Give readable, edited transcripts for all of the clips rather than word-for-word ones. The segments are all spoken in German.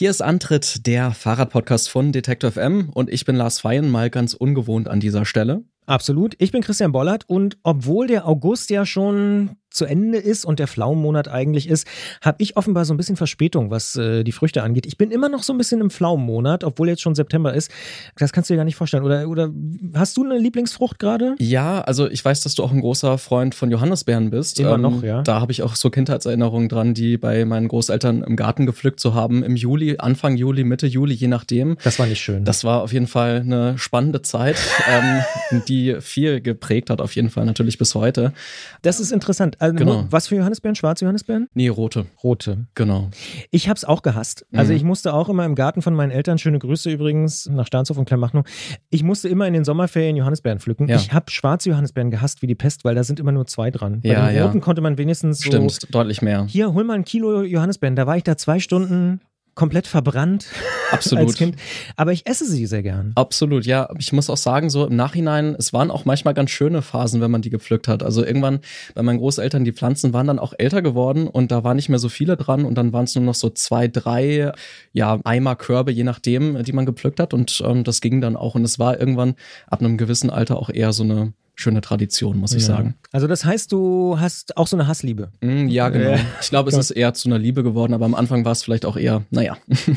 Hier ist Antritt, der Fahrradpodcast von Detektor FM und ich bin Lars Feyen, mal ganz ungewohnt an dieser Stelle. Absolut. Ich bin Christian Bollert und obwohl der August ja schon zu Ende ist und der Pflaumenmonat eigentlich ist, habe ich offenbar so ein bisschen Verspätung, was die Früchte angeht. Ich bin immer noch so ein bisschen im Pflaumenmonat, obwohl jetzt schon September ist. Das kannst du dir gar nicht vorstellen. Oder hast du eine Lieblingsfrucht gerade? Ja, also ich weiß, dass du auch ein großer Freund von Johannisbeeren bist. Immer noch, ja. Da habe ich auch so Kindheitserinnerungen dran, die bei meinen Großeltern im Garten gepflückt zu haben. Im Juli, Anfang Juli, Mitte Juli, je nachdem. Das war nicht schön. Das war auf jeden Fall eine spannende Zeit, die viel geprägt hat, auf jeden Fall natürlich bis heute. Das ist interessant. Also, genau. Was für Johannisbeeren? Schwarze Johannisbeeren? Nee, rote. Rote. Genau. Ich hab's auch gehasst. Also ich musste auch immer im Garten von meinen Eltern, schöne Grüße übrigens nach Starnshof und Kleinmachnow, ich musste immer in den Sommerferien Johannisbeeren pflücken. Ja. Ich habe schwarze Johannisbeeren gehasst wie die Pest, weil da sind immer nur 2 dran. Bei den roten konnte man wenigstens so... Stimmt, deutlich mehr. Hier, hol mal 1 Kilo Johannisbeeren. Da war ich da 2 Stunden... komplett verbrannt. Absolut. Als Kind. Aber ich esse sie sehr gern. Absolut, ja. Ich muss auch sagen, so im Nachhinein, es waren auch manchmal ganz schöne Phasen, wenn man die gepflückt hat. Also irgendwann bei meinen Großeltern, die Pflanzen waren dann auch älter geworden und da waren nicht mehr so viele dran und dann waren es nur noch so 2, 3 Eimer, Körbe, je nachdem, die man gepflückt hat und das ging dann auch und es war irgendwann ab einem gewissen Alter auch eher so eine schöne Tradition, muss ich sagen. Also das heißt, du hast auch so eine Hassliebe. Ja, genau. Ich glaube, es ist eher zu einer Liebe geworden, aber am Anfang war es vielleicht auch eher, naja.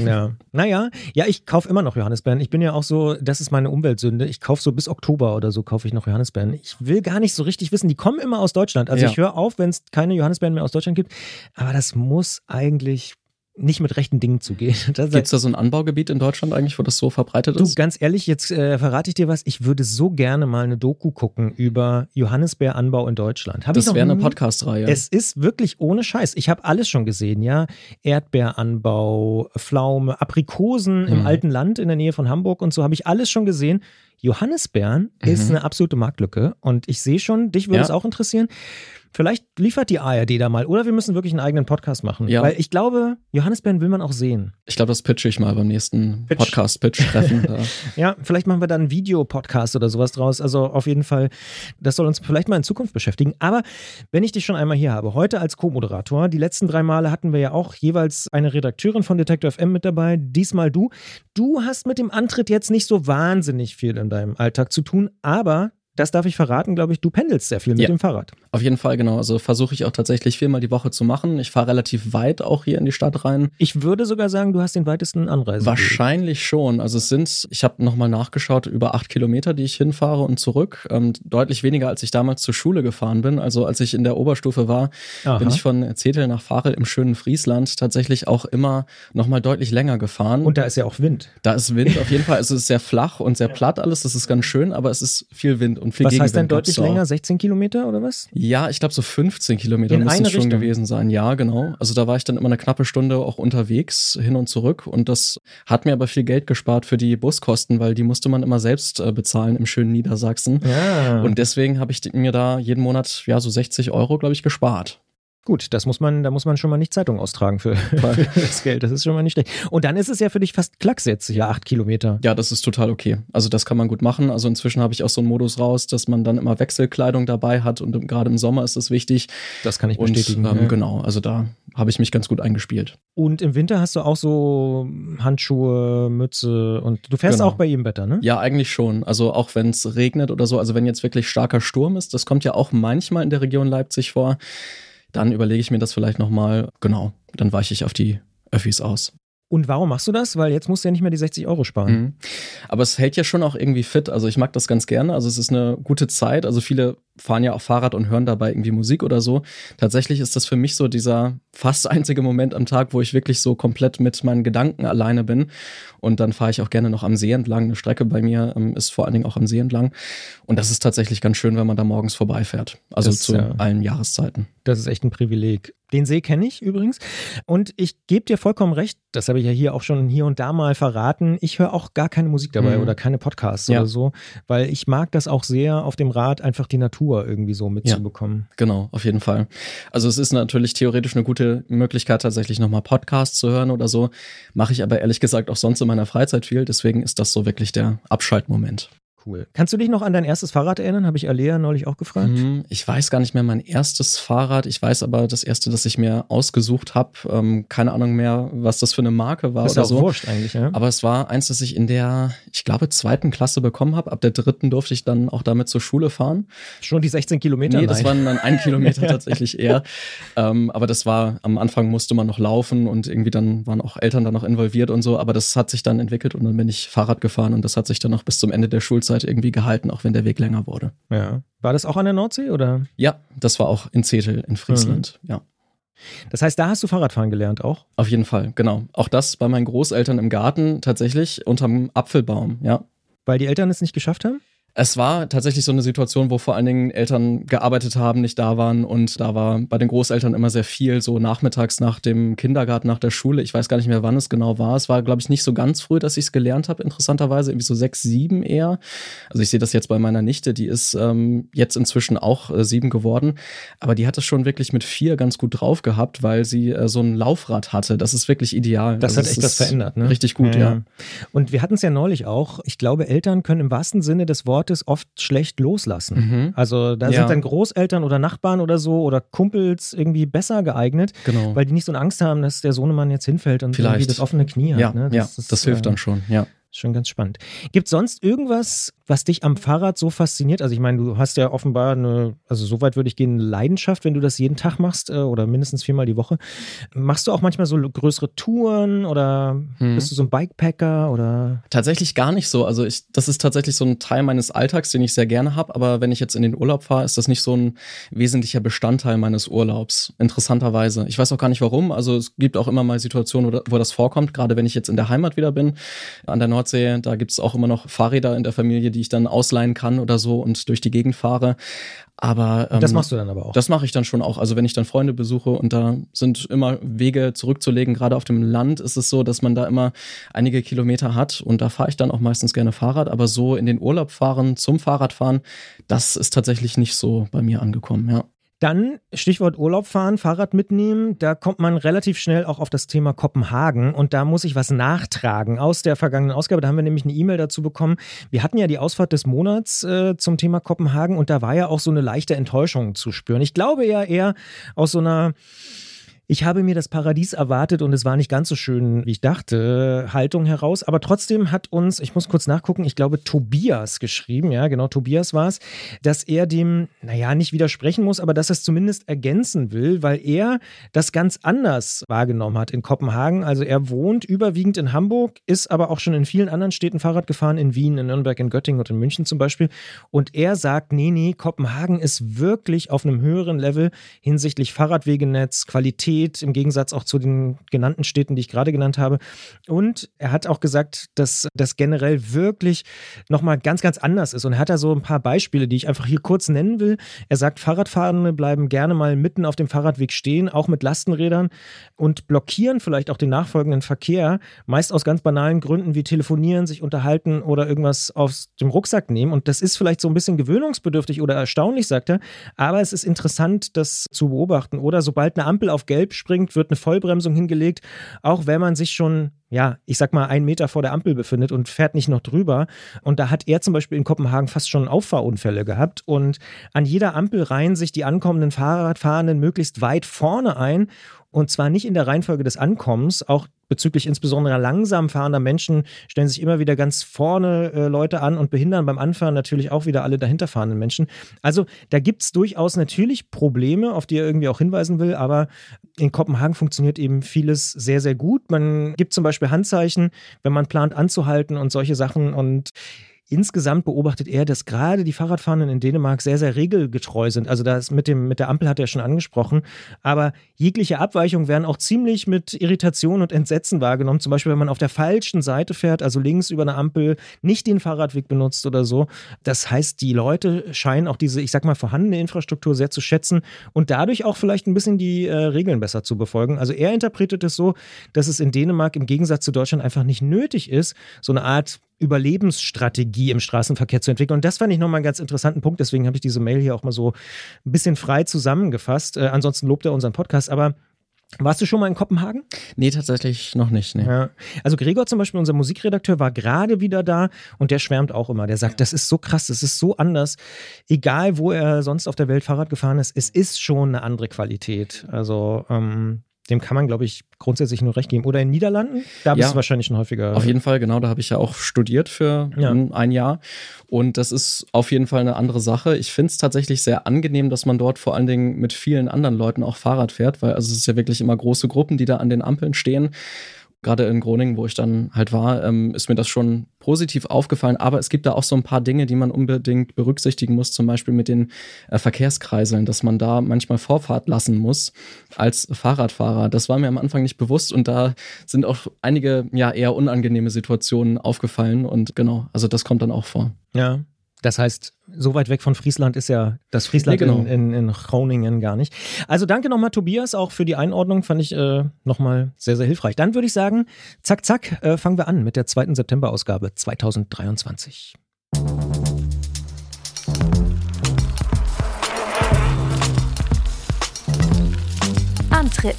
Ja, ich kaufe immer noch Johannisbeeren. Ich bin ja auch so, das ist meine Umweltsünde. Ich kaufe so bis Oktober oder so, kaufe ich noch Johannisbeeren. Ich will gar nicht so richtig wissen, die kommen immer aus Deutschland. Also ich höre auf, wenn es keine Johannisbeeren mehr aus Deutschland gibt. Aber das muss eigentlich nicht mit rechten Dingen zugehen. Gibt es da so ein Anbaugebiet in Deutschland eigentlich, wo das so verbreitet ist? Du, ganz ehrlich, jetzt verrate ich dir was. Ich würde so gerne mal eine Doku gucken über Johannisbeeranbau in Deutschland. Das wäre eine Podcast-Reihe. Es ist wirklich ohne Scheiß. Ich habe alles schon gesehen, ja. Erdbeeranbau, Pflaume, Aprikosen im alten Land in der Nähe von Hamburg und so habe ich alles schon gesehen. Johannisbeeren ist eine absolute Marktlücke und ich sehe schon, dich würde es auch interessieren. Vielleicht liefert die ARD da mal oder wir müssen wirklich einen eigenen Podcast machen. Ja. Weil ich glaube, Johannisbeeren will man auch sehen. Ich glaube, das pitche ich mal beim nächsten Podcast-Pitch-Treffen. Ja, vielleicht machen wir dann einen Videopodcast oder sowas draus. Also auf jeden Fall, das soll uns vielleicht mal in Zukunft beschäftigen. Aber wenn ich dich schon einmal hier habe, heute als Co-Moderator, die letzten 3 Male hatten wir ja auch jeweils eine Redakteurin von Detektor FM mit dabei, diesmal du. Du hast mit dem Antritt jetzt nicht so wahnsinnig viel in deinem Alltag zu tun, aber das darf ich verraten, glaube ich, du pendelst sehr viel mit dem Fahrrad. Auf jeden Fall, genau. Also versuche ich auch tatsächlich 4-mal die Woche zu machen. Ich fahre relativ weit auch hier in die Stadt rein. Ich würde sogar sagen, du hast den weitesten Anreiseweg. Wahrscheinlich schon. Also ich habe nochmal nachgeschaut, über 8 Kilometer, die ich hinfahre und zurück. Deutlich weniger, als ich damals zur Schule gefahren bin. Also als ich in der Oberstufe war, bin ich von Zetel nach Varel im schönen Friesland tatsächlich auch immer nochmal deutlich länger gefahren. Und da ist ja auch Wind. Da ist Wind auf jeden Fall. Es ist sehr flach und sehr platt alles. Das ist ganz schön, aber es ist viel Wind. Und viel was heißt denn deutlich länger? 16 Kilometer oder was? Ja, ich glaube so 15 Kilometer müssen es schon gewesen sein. Ja, genau. Also da war ich dann immer eine knappe Stunde auch unterwegs, hin und zurück. Und das hat mir aber viel Geld gespart für die Buskosten, weil die musste man immer selbst bezahlen im schönen Niedersachsen. Ja. Und deswegen habe ich mir da jeden Monat so 60 €, glaube ich, gespart. Gut, da muss man schon mal nicht Zeitung austragen für das Geld. Das ist schon mal nicht schlecht. Und dann ist es ja für dich fast Klacks jetzt, 8 Kilometer. Ja, das ist total okay. Also das kann man gut machen. Also inzwischen habe ich auch so einen Modus raus, dass man dann immer Wechselkleidung dabei hat und gerade im Sommer ist das wichtig. Das kann ich bestätigen. Und, genau, also da habe ich mich ganz gut eingespielt. Und im Winter hast du auch so Handschuhe, Mütze und du fährst auch bei jedem Wetter, ne? Ja, eigentlich schon. Also auch wenn es regnet oder so, also wenn jetzt wirklich starker Sturm ist, das kommt ja auch manchmal in der Region Leipzig vor, dann überlege ich mir das vielleicht nochmal, genau, dann weiche ich auf die Öffis aus. Und warum machst du das? Weil jetzt musst du ja nicht mehr die 60 € sparen. Aber es hält ja schon auch irgendwie fit. Also ich mag das ganz gerne. Also es ist eine gute Zeit. Also viele fahren ja auch Fahrrad und hören dabei irgendwie Musik oder so. Tatsächlich ist das für mich so dieser fast einzige Moment am Tag, wo ich wirklich so komplett mit meinen Gedanken alleine bin. Und dann fahre ich auch gerne noch am See entlang. Eine Strecke bei mir ist vor allen Dingen auch am See entlang. Und das ist tatsächlich ganz schön, wenn man da morgens vorbeifährt. Also das, zu allen Jahreszeiten. Das ist echt ein Privileg. Den See kenne ich übrigens. Und ich gebe dir vollkommen recht, das habe ich ja hier auch schon hier und da mal verraten. Ich höre auch gar keine Musik dabei oder keine Podcasts oder so, weil ich mag das auch sehr, auf dem Rad einfach die Natur irgendwie so mitzubekommen. Ja, genau, auf jeden Fall. Also es ist natürlich theoretisch eine gute Möglichkeit, tatsächlich nochmal Podcasts zu hören oder so. Mache ich aber ehrlich gesagt auch sonst in meiner Freizeit viel. Deswegen ist das so wirklich der Abschaltmoment. Cool. Kannst du dich noch an dein erstes Fahrrad erinnern? Habe ich Alea neulich auch gefragt. Ich weiß gar nicht mehr mein erstes Fahrrad. Ich weiß aber das erste, das ich mir ausgesucht habe. Keine Ahnung mehr, was das für eine Marke war Das ist oder auch so. wurscht eigentlich, ja. Aber es war eins, das ich in der, ich glaube, 2. Klasse bekommen habe. Ab der 3. durfte ich dann auch damit zur Schule fahren. Schon die 16 Kilometer? Nee, das waren dann 1 Kilometer tatsächlich eher. Aber das war, am Anfang musste man noch laufen und irgendwie dann waren auch Eltern da noch involviert und so. Aber das hat sich dann entwickelt und dann bin ich Fahrrad gefahren und das hat sich dann noch bis zum Ende der Schulzeit irgendwie gehalten, auch wenn der Weg länger wurde. Ja. War das auch an der Nordsee, oder? Ja, das war auch in Zetel in Friesland, ja. Das heißt, da hast du Fahrradfahren gelernt auch? Auf jeden Fall, genau. Auch das bei meinen Großeltern im Garten tatsächlich unterm Apfelbaum, ja. Weil die Eltern es nicht geschafft haben? Es war tatsächlich so eine Situation, wo vor allen Dingen Eltern gearbeitet haben, nicht da waren und da war bei den Großeltern immer sehr viel, so nachmittags nach dem Kindergarten, nach der Schule. Ich weiß gar nicht mehr, wann es genau war. Es war, glaube ich, nicht so ganz früh, dass ich es gelernt habe, interessanterweise, irgendwie so 6, 7 eher. Also ich sehe das jetzt bei meiner Nichte, die ist jetzt inzwischen auch 7 geworden, aber die hat es schon wirklich mit 4 ganz gut drauf gehabt, weil sie so ein Laufrad hatte. Das ist wirklich ideal. Das hat echt was verändert, ne? Richtig gut, ja. Und wir hatten es ja neulich auch. Ich glaube, Eltern können im wahrsten Sinne des Wortes oft schlecht loslassen. Also da sind dann Großeltern oder Nachbarn oder so oder Kumpels irgendwie besser geeignet, weil die nicht so eine Angst haben, dass der Sohnemann jetzt hinfällt und irgendwie das offene Knie hat. Ja, ne? Das hilft dann schon, ja. Schon ganz spannend. Gibt es sonst irgendwas, was dich am Fahrrad so fasziniert? Also ich meine, du hast ja offenbar also so weit würde ich gehen, eine Leidenschaft, wenn du das jeden Tag machst oder mindestens 4-mal die Woche. Machst du auch manchmal so größere Touren oder bist du so ein Bikepacker oder? Tatsächlich gar nicht so. Also das ist tatsächlich so ein Teil meines Alltags, den ich sehr gerne habe. Aber wenn ich jetzt in den Urlaub fahre, ist das nicht so ein wesentlicher Bestandteil meines Urlaubs. Interessanterweise. Ich weiß auch gar nicht warum. Also es gibt auch immer mal Situationen, wo das vorkommt. Gerade wenn ich jetzt in der Heimat wieder bin, an der Nordsee, da gibt es auch immer noch Fahrräder in der Familie, die ich dann ausleihen kann oder so und durch die Gegend fahre. Aber das machst du dann aber auch? Das mache ich dann schon auch. Also wenn ich dann Freunde besuche und da sind immer Wege zurückzulegen, gerade auf dem Land ist es so, dass man da immer einige Kilometer hat und da fahre ich dann auch meistens gerne Fahrrad. Aber so in den Urlaub fahren, zum Fahrradfahren, das ist tatsächlich nicht so bei mir angekommen, ja. Dann, Stichwort Urlaub fahren, Fahrrad mitnehmen, da kommt man relativ schnell auch auf das Thema Kopenhagen und da muss ich was nachtragen aus der vergangenen Ausgabe. Da haben wir nämlich eine E-Mail dazu bekommen. Wir hatten ja die Ausfahrt des Monats zum Thema Kopenhagen und da war ja auch so eine leichte Enttäuschung zu spüren. Ich glaube ja eher aus so einer ich habe mir das Paradies erwartet und es war nicht ganz so schön, wie ich dachte, Haltung heraus. Aber trotzdem hat uns, ich muss kurz nachgucken, ich glaube Tobias geschrieben, ja genau, Tobias war es, dass er dem, nicht widersprechen muss, aber dass er es zumindest ergänzen will, weil er das ganz anders wahrgenommen hat in Kopenhagen. Also er wohnt überwiegend in Hamburg, ist aber auch schon in vielen anderen Städten Fahrrad gefahren, in Wien, in Nürnberg, in Göttingen und in München zum Beispiel. Und er sagt, nee, Kopenhagen ist wirklich auf einem höheren Level hinsichtlich Fahrradwegenetz, Qualität, im Gegensatz auch zu den genannten Städten, die ich gerade genannt habe. Und er hat auch gesagt, dass das generell wirklich nochmal ganz, ganz anders ist. Und er hat da so ein paar Beispiele, die ich einfach hier kurz nennen will. Er sagt, Fahrradfahrende bleiben gerne mal mitten auf dem Fahrradweg stehen, auch mit Lastenrädern und blockieren vielleicht auch den nachfolgenden Verkehr, meist aus ganz banalen Gründen wie telefonieren, sich unterhalten oder irgendwas aus dem Rucksack nehmen. Und das ist vielleicht so ein bisschen gewöhnungsbedürftig oder erstaunlich, sagt er. Aber es ist interessant, das zu beobachten. Oder sobald eine Ampel auf Gelb springt, wird eine Vollbremsung hingelegt, auch wenn man sich schon, ich sag mal, 1 Meter vor der Ampel befindet und fährt nicht noch drüber. Und da hat er zum Beispiel in Kopenhagen fast schon Auffahrunfälle gehabt. Und an jeder Ampel reihen sich die ankommenden Fahrradfahrenden möglichst weit vorne ein. Und zwar nicht in der Reihenfolge des Ankommens, auch bezüglich insbesondere langsam fahrender Menschen stellen sich immer wieder ganz vorne Leute an und behindern beim Anfahren natürlich auch wieder alle dahinter fahrenden Menschen. Also da gibt es durchaus natürlich Probleme, auf die er irgendwie auch hinweisen will, aber in Kopenhagen funktioniert eben vieles sehr, sehr gut. Man gibt zum Beispiel Handzeichen, wenn man plant anzuhalten und solche Sachen und insgesamt beobachtet er, dass gerade die Fahrradfahrenden in Dänemark sehr, sehr regelgetreu sind. Also das mit der Ampel hat er schon angesprochen. Aber jegliche Abweichungen werden auch ziemlich mit Irritation und Entsetzen wahrgenommen. Zum Beispiel, wenn man auf der falschen Seite fährt, also links über eine Ampel, nicht den Fahrradweg benutzt oder so. Das heißt, die Leute scheinen auch diese, ich sag mal, vorhandene Infrastruktur sehr zu schätzen und dadurch auch vielleicht ein bisschen die Regeln besser zu befolgen. Also er interpretiert es so, dass es in Dänemark im Gegensatz zu Deutschland einfach nicht nötig ist, so eine Art Überlebensstrategie im Straßenverkehr zu entwickeln. Und das fand ich nochmal einen ganz interessanten Punkt. Deswegen habe ich diese Mail hier auch mal so ein bisschen frei zusammengefasst. Ansonsten lobt er unseren Podcast. Aber Warst du schon mal in Kopenhagen? Nee, tatsächlich noch nicht. Nee. Ja. Also Gregor zum Beispiel, unser Musikredakteur, war gerade wieder da und der schwärmt auch immer. Der sagt, das ist so krass, das ist so anders. Egal, wo er sonst auf der Welt Fahrrad gefahren ist, es ist schon eine andere Qualität. Also dem kann man, glaube ich, grundsätzlich nur recht geben. Oder in den Niederlanden? Da bist du wahrscheinlich schon häufiger. Auf jeden Fall, genau. Da habe ich ja auch studiert für ein Jahr. Und das ist auf jeden Fall eine andere Sache. Ich finde es tatsächlich sehr angenehm, dass man dort vor allen Dingen mit vielen anderen Leuten auch Fahrrad fährt, weil also es ist ja wirklich immer große Gruppen, die da an den Ampeln stehen. Gerade in Groningen, wo ich dann halt war, ist mir das schon positiv aufgefallen. Aber es gibt da auch so ein paar Dinge, die man unbedingt berücksichtigen muss. Zum Beispiel mit den Verkehrskreiseln, dass man da manchmal Vorfahrt lassen muss als Fahrradfahrer. Das war mir am Anfang nicht bewusst. Und da sind auch einige eher unangenehme Situationen aufgefallen. Und genau, also das kommt dann auch vor. Ja. Das heißt, so weit weg von Friesland ist ja das Friesland in Groningen gar nicht. Also danke nochmal, Tobias, auch für die Einordnung. Fand ich nochmal sehr, sehr hilfreich. Dann würde ich sagen, zack, zack, fangen wir an mit der 2. September-Ausgabe 2023. Antritt.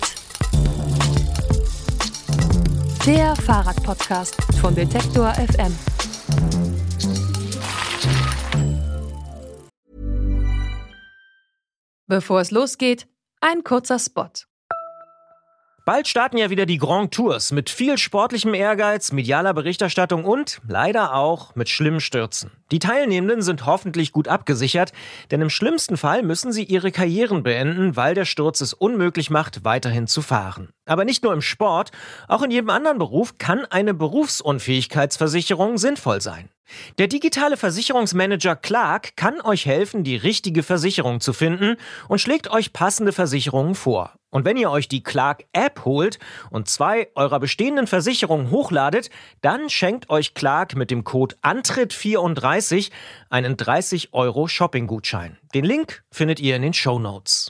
Der Fahrradpodcast von Detektor FM. Bevor es losgeht, ein kurzer Spot. Bald starten ja wieder die Grand Tours mit viel sportlichem Ehrgeiz, medialer Berichterstattung und leider auch mit schlimmen Stürzen. Die Teilnehmenden sind hoffentlich gut abgesichert, denn im schlimmsten Fall müssen sie ihre Karrieren beenden, weil der Sturz es unmöglich macht, weiterhin zu fahren. Aber nicht nur im Sport, auch in jedem anderen Beruf kann eine Berufsunfähigkeitsversicherung sinnvoll sein. Der digitale Versicherungsmanager Clark kann euch helfen, die richtige Versicherung zu finden und schlägt euch passende Versicherungen vor. Und wenn ihr euch die Clark-App holt und 2 eurer bestehenden Versicherungen hochladet, dann schenkt euch Clark mit dem Code ANTRITT34 einen 30 € Shopping-Gutschein. Den Link findet ihr in den Shownotes.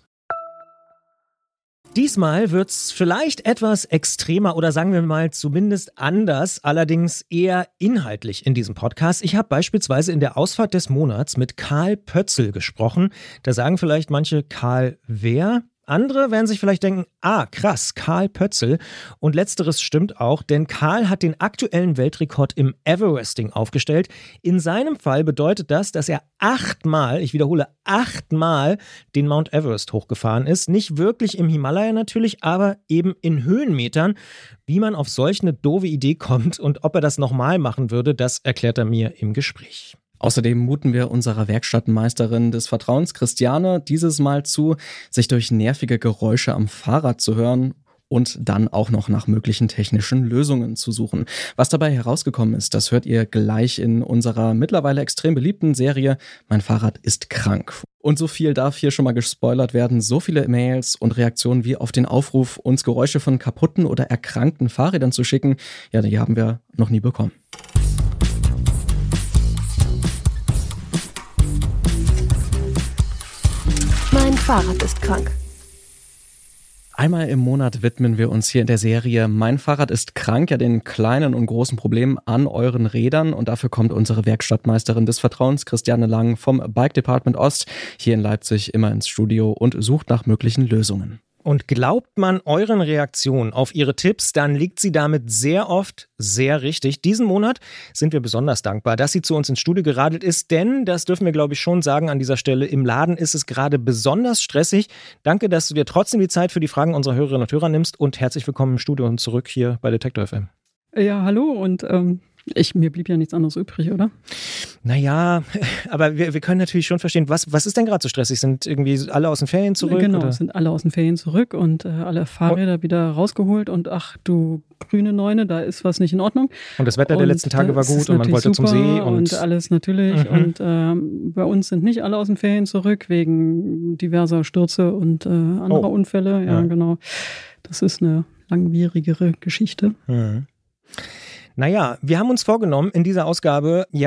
Diesmal wird's vielleicht etwas extremer oder sagen wir mal zumindest anders, allerdings eher inhaltlich in diesem Podcast. Ich habe beispielsweise in der Ausfahrt des Monats mit Karl Pötzl gesprochen. Da sagen vielleicht manche, Karl wer? Andere werden sich vielleicht denken, krass, Karl Pötzl. Und letzteres stimmt auch, denn Karl hat den aktuellen Weltrekord im Everesting aufgestellt. In seinem Fall bedeutet das, dass er 8-mal, ich wiederhole, 8-mal den Mount Everest hochgefahren ist. Nicht wirklich im Himalaya natürlich, aber eben in Höhenmetern. Wie man auf solch eine doofe Idee kommt und ob er das nochmal machen würde, das erklärt er mir im Gespräch. Außerdem muten wir unserer Werkstattmeisterin des Vertrauens, Christiane, dieses Mal zu, sich durch nervige Geräusche am Fahrrad zu hören und dann auch noch nach möglichen technischen Lösungen zu suchen. Was dabei herausgekommen ist, das hört ihr gleich in unserer mittlerweile extrem beliebten Serie Mein Fahrrad ist krank. Und so viel darf hier schon mal gespoilert werden. So viele Mails und Reaktionen wie auf den Aufruf, uns Geräusche von kaputten oder erkrankten Fahrrädern zu schicken, ja, die haben wir noch nie bekommen. Mein Fahrrad ist krank. Einmal im Monat widmen wir uns hier in der Serie Mein Fahrrad ist krank, ja den kleinen und großen Problemen an euren Rädern. Und dafür kommt unsere Werkstattmeisterin des Vertrauens, Christiane Lang vom Bike Department Ost, hier in Leipzig immer ins Studio und sucht nach möglichen Lösungen. Und glaubt man euren Reaktionen auf ihre Tipps, dann liegt sie damit sehr oft sehr richtig. Diesen Monat sind wir besonders dankbar, dass sie zu uns ins Studio geradelt ist, denn, das dürfen wir glaube ich schon sagen an dieser Stelle, im Laden ist es gerade besonders stressig. Danke, dass du dir trotzdem die Zeit für die Fragen unserer Hörerinnen und Hörer nimmst und herzlich willkommen im Studio und zurück hier bei Detektor FM. Ja, hallo und mir blieb ja nichts anderes übrig, oder? Naja, aber wir können natürlich schon verstehen, was ist denn gerade so stressig? Sind irgendwie alle aus den Ferien zurück? Genau, oder? Sind alle aus den Ferien zurück und alle Fahrräder wieder rausgeholt und ach du grüne Neune, da ist was nicht in Ordnung. Und das Wetter der letzten Tage war gut und man wollte zum See. Und alles natürlich. Und bei uns sind nicht alle aus den Ferien zurück, wegen diverser Stürze und anderer Unfälle. Ja, genau. Das ist eine langwierigere Geschichte. Mhm. Naja, wir haben uns vorgenommen, in dieser Ausgabe ja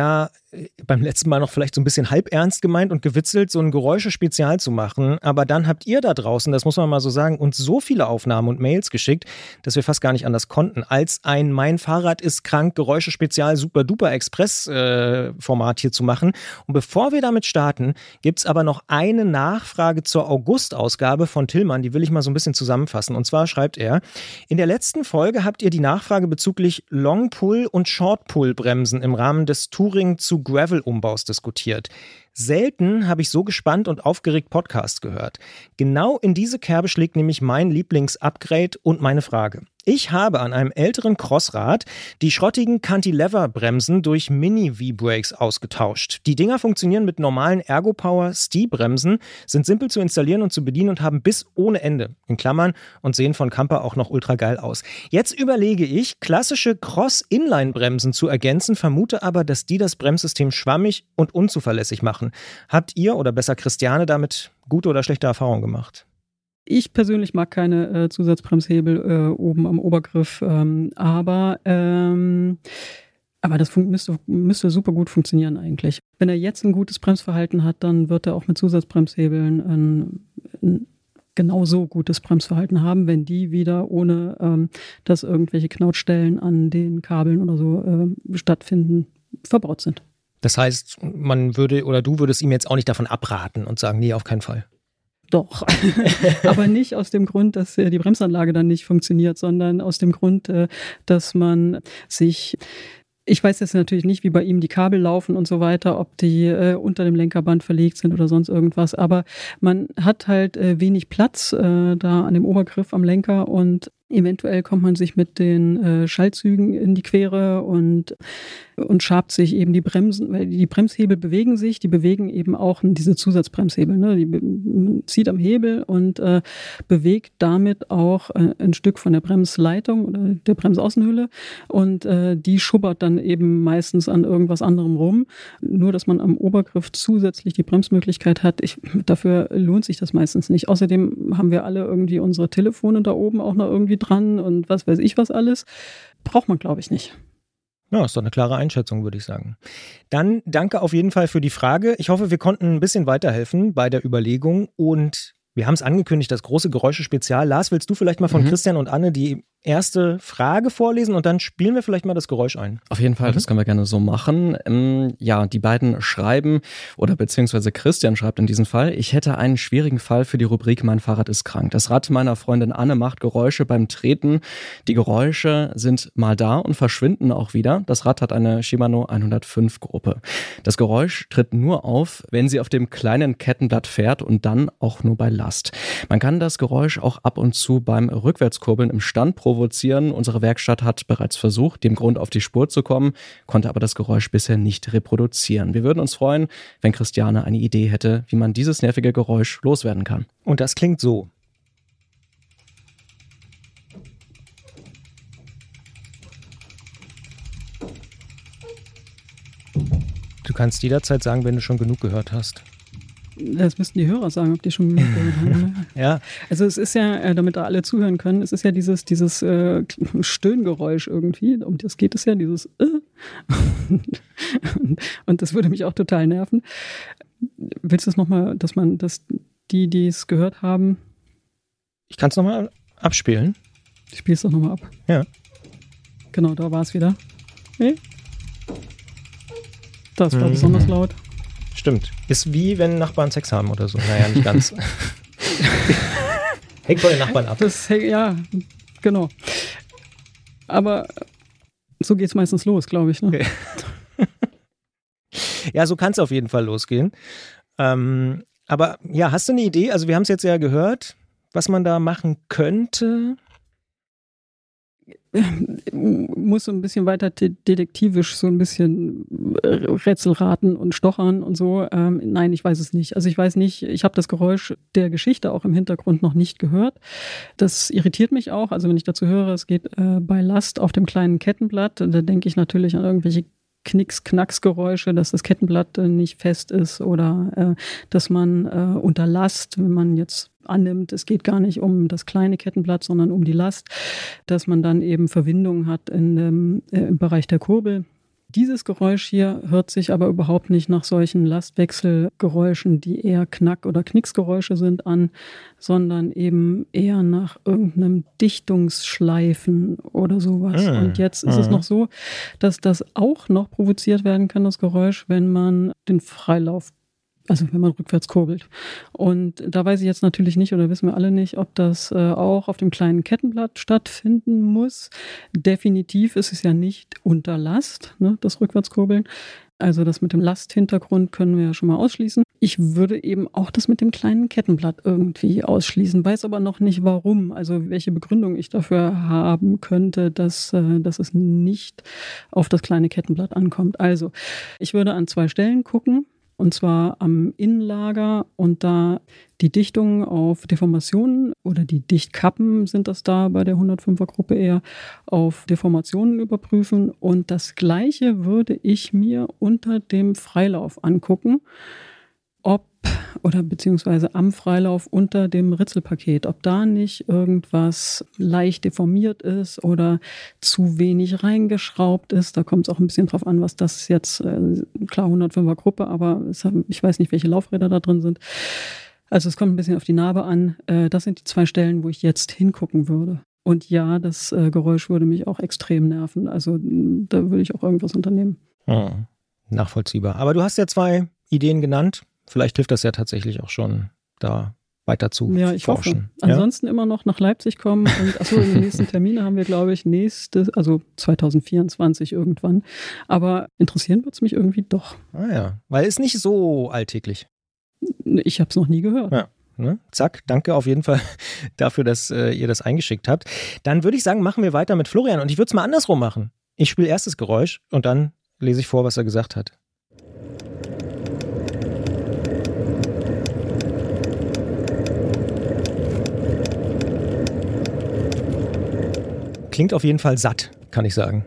beim letzten Mal noch vielleicht so ein bisschen halb ernst gemeint und gewitzelt, so ein Geräusche-Spezial zu machen. Aber dann habt ihr da draußen, das muss man mal so sagen, uns so viele Aufnahmen und Mails geschickt, dass wir fast gar nicht anders konnten, als ein Mein Fahrrad ist krank Geräusche-Spezial Super-Duper Express-Format hier zu machen. Und bevor wir damit starten, gibt es aber noch eine Nachfrage zur August-Ausgabe von Tillmann. Die will ich mal so ein bisschen zusammenfassen. Und zwar schreibt er: In der letzten Folge habt ihr die Nachfrage bezüglich Long-Pull- und Short-Pull-Bremsen im Rahmen des Touring zu Gravel-Umbaus diskutiert. Selten habe ich so gespannt und aufgeregt Podcasts gehört. Genau in diese Kerbe schlägt nämlich mein Lieblings-Upgrade und meine Frage. Ich habe an einem älteren Crossrad die schrottigen Cantilever-Bremsen durch Mini-V-Brakes ausgetauscht. Die Dinger funktionieren mit normalen Ergo-Power-STI-Bremsen, sind simpel zu installieren und zu bedienen und haben Biss ohne Ende, in Klammern, und sehen von Kamper auch noch ultra geil aus. Jetzt überlege ich, klassische Cross-Inline-Bremsen zu ergänzen, vermute aber, dass die das Bremssystem schwammig und unzuverlässig machen. Habt ihr, oder besser Christiane, damit gute oder schlechte Erfahrungen gemacht? Ich persönlich mag keine Zusatzbremshebel oben am Obergriff, aber das müsste super gut funktionieren eigentlich. Wenn er jetzt ein gutes Bremsverhalten hat, dann wird er auch mit Zusatzbremshebeln ein genauso gutes Bremsverhalten haben, wenn die wieder ohne, dass irgendwelche Knautstellen an den Kabeln oder so stattfinden, verbaut sind. Das heißt, man würde oder du würdest ihm jetzt auch nicht davon abraten und sagen, nee, auf keinen Fall. Doch, aber nicht aus dem Grund, dass die Bremsanlage dann nicht funktioniert, sondern aus dem Grund, dass man sich, ich weiß jetzt natürlich nicht, wie bei ihm die Kabel laufen und so weiter, ob die unter dem Lenkerband verlegt sind oder sonst irgendwas, aber man hat halt wenig Platz da an dem Obergriff am Lenker und eventuell kommt man sich mit den Schaltzügen in die Quere und schabt sich eben die Bremsen, weil die Bremshebel bewegen sich, die bewegen eben auch diese Zusatzbremshebel. Ne? Die zieht am Hebel und bewegt damit auch ein Stück von der Bremsleitung oder der Bremsaußenhülle und die schubbert dann eben meistens an irgendwas anderem rum. Nur, dass man am Obergriff zusätzlich die Bremsmöglichkeit hat, dafür lohnt sich das meistens nicht. Außerdem haben wir alle irgendwie unsere Telefone da oben auch noch irgendwie dran und was weiß ich was alles. Braucht man, glaube ich, nicht. Ja, ist doch eine klare Einschätzung, würde ich sagen. Dann danke auf jeden Fall für die Frage. Ich hoffe, wir konnten ein bisschen weiterhelfen bei der Überlegung und wir haben es angekündigt, das große Geräusche-Spezial. Lars, willst du vielleicht mal von Christian und Anne die erste Frage vorlesen und dann spielen wir vielleicht mal das Geräusch ein? Auf jeden Fall, das können wir gerne so machen. Ja, die beiden schreiben, oder beziehungsweise Christian schreibt in diesem Fall: Ich hätte einen schwierigen Fall für die Rubrik Mein Fahrrad ist krank. Das Rad meiner Freundin Anne macht Geräusche beim Treten. Die Geräusche sind mal da und verschwinden auch wieder. Das Rad hat eine Shimano 105 Gruppe. Das Geräusch tritt nur auf, wenn sie auf dem kleinen Kettenblatt fährt und dann auch nur bei Last. Man kann das Geräusch auch ab und zu beim Rückwärtskurbeln im Stand provozieren. Unsere Werkstatt hat bereits versucht, dem Grund auf die Spur zu kommen, konnte aber das Geräusch bisher nicht reproduzieren. Wir würden uns freuen, wenn Christiane eine Idee hätte, wie man dieses nervige Geräusch loswerden kann. Und das klingt so. Du kannst jederzeit sagen, wenn du schon genug gehört hast. Das müssten die Hörer sagen, ob die schon genug gehört haben. Ja. Also es ist ja, damit da alle zuhören können, es ist ja dieses Stöhngeräusch irgendwie, um das geht es ja, dieses und das würde mich auch total nerven. Willst du es nochmal, dass die es gehört haben? Ich kann es nochmal abspielen. Ich spiele es doch nochmal ab. Ja. Genau, da war es wieder. Nee? Das war besonders laut. Stimmt. Ist wie wenn Nachbarn Sex haben oder so. Naja, nicht ganz. Hängt von den Nachbarn ab. Ja, genau. Aber so geht es meistens los, glaube ich. Ne? Okay. Ja, so kann es auf jeden Fall losgehen. Aber ja, hast du eine Idee? Also wir haben es jetzt ja gehört, was man da machen könnte. Muss so ein bisschen weiter detektivisch so ein bisschen Rätselraten und stochern und so. Nein, ich weiß es nicht. Also ich weiß nicht, ich habe das Geräusch der Geschichte auch im Hintergrund noch nicht gehört. Das irritiert mich auch. Also wenn ich dazu höre, es geht bei Last auf dem kleinen Kettenblatt, da denke ich natürlich an irgendwelche Knicks-Knacks-Geräusche, dass das Kettenblatt nicht fest ist oder dass man unter Last, wenn man jetzt annimmt, es geht gar nicht um das kleine Kettenblatt, sondern um die Last, dass man dann eben Verwindungen hat im Bereich der Kurbel. Dieses Geräusch hier hört sich aber überhaupt nicht nach solchen Lastwechselgeräuschen, die eher Knack- oder Knicksgeräusche sind, an, sondern eben eher nach irgendeinem Dichtungsschleifen oder sowas. Und jetzt ist es noch so, dass das auch noch provoziert werden kann, das Geräusch, wenn man den Freilauf, also wenn man rückwärts kurbelt. Und da weiß ich jetzt natürlich nicht oder wissen wir alle nicht, ob das auch auf dem kleinen Kettenblatt stattfinden muss. Definitiv ist es ja nicht unter Last, ne, das Rückwärtskurbeln. Also das mit dem Lasthintergrund können wir ja schon mal ausschließen. Ich würde eben auch das mit dem kleinen Kettenblatt irgendwie ausschließen, weiß aber noch nicht warum, also welche Begründung ich dafür haben könnte, dass es nicht auf das kleine Kettenblatt ankommt. Also ich würde an 2 Stellen gucken. Und zwar am Innenlager und da die Dichtung auf Deformationen oder die Dichtkappen sind das da bei der 105er Gruppe eher auf Deformationen überprüfen. Und das Gleiche würde ich mir unter dem Freilauf angucken, ob oder beziehungsweise am Freilauf unter dem Ritzelpaket, ob da nicht irgendwas leicht deformiert ist oder zu wenig reingeschraubt ist. Da kommt es auch ein bisschen drauf an, was das jetzt, klar 105er Gruppe, aber ich weiß nicht, welche Laufräder da drin sind. Also es kommt ein bisschen auf die Narbe an. Das sind die 2 Stellen, wo ich jetzt hingucken würde. Und ja, das Geräusch würde mich auch extrem nerven. Also da würde ich auch irgendwas unternehmen. Nachvollziehbar. Aber du hast ja 2 Ideen genannt. Vielleicht hilft das ja tatsächlich auch schon, da weiter zu forschen. Ja, ich hoffe. Ansonsten immer noch nach Leipzig kommen. Und achso, die nächsten Termine haben wir, glaube ich, also 2024 irgendwann. Aber interessieren wird es mich irgendwie doch. Ah ja, weil es nicht so alltäglich. Ich habe es noch nie gehört. Ja. Ne? Zack, danke auf jeden Fall dafür, dass ihr das eingeschickt habt. Dann würde ich sagen, machen wir weiter mit Florian. Und ich würde es mal andersrum machen. Ich spiele erst das Geräusch und dann lese ich vor, was er gesagt hat. Klingt auf jeden Fall satt, kann ich sagen.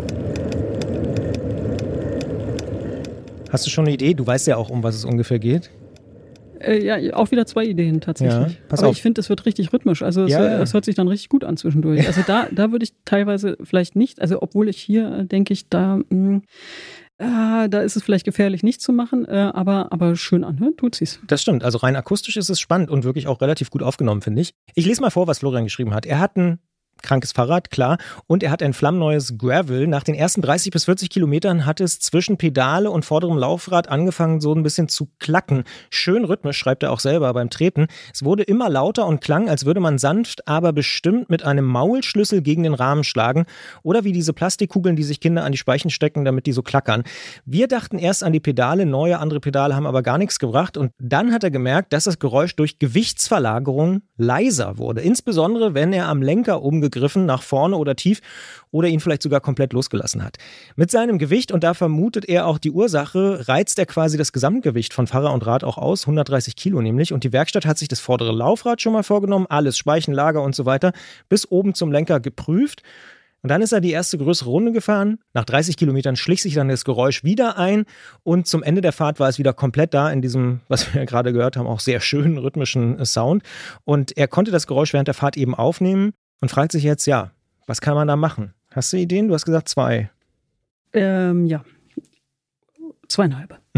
Hast du schon eine Idee? Du weißt ja auch, um was es ungefähr geht. Ja, auch wieder 2 Ideen tatsächlich. Ja, pass Aber auf. ich finde, es wird richtig rhythmisch. Also es hört sich dann richtig gut an zwischendurch. Also da würde ich teilweise vielleicht nicht, also obwohl ich hier denke ich, da ist es vielleicht gefährlich, nicht zu machen, aber schön anhören tut sie's. Das stimmt. Also rein akustisch ist es spannend und wirklich auch relativ gut aufgenommen, finde ich. Ich lese mal vor, was Florian geschrieben hat. Er hat ein krankes Fahrrad, klar. Und er hat ein flammneues Gravel. Nach den ersten 30 bis 40 Kilometern hat es zwischen Pedale und vorderem Laufrad angefangen, so ein bisschen zu klacken. Schön rhythmisch, schreibt er auch selber beim Treten. Es wurde immer lauter und klang, als würde man sanft, aber bestimmt mit einem Maulschlüssel gegen den Rahmen schlagen. Oder wie diese Plastikkugeln, die sich Kinder an die Speichen stecken, damit die so klackern. Wir dachten erst an die Pedale, neue andere Pedale haben aber gar nichts gebracht. Und dann hat er gemerkt, dass das Geräusch durch Gewichtsverlagerung leiser wurde. Insbesondere, wenn er am Lenker umgegriffen nach vorne oder tief oder ihn vielleicht sogar komplett losgelassen hat. Mit seinem Gewicht, und da vermutet er auch die Ursache, reizt er quasi das Gesamtgewicht von Fahrer und Rad auch aus, 130 Kilo nämlich. Und die Werkstatt hat sich das vordere Laufrad schon mal vorgenommen, alles, Speichen, Lager und so weiter, bis oben zum Lenker geprüft. Und dann ist er die erste größere Runde gefahren. Nach 30 Kilometern schlich sich dann das Geräusch wieder ein und zum Ende der Fahrt war es wieder komplett da in diesem, was wir gerade gehört haben, auch sehr schönen rhythmischen Sound. Und er konnte das Geräusch während der Fahrt eben aufnehmen und fragt sich jetzt, ja, was kann man da machen? Hast du Ideen? Du hast gesagt 2. Ja, 2,5.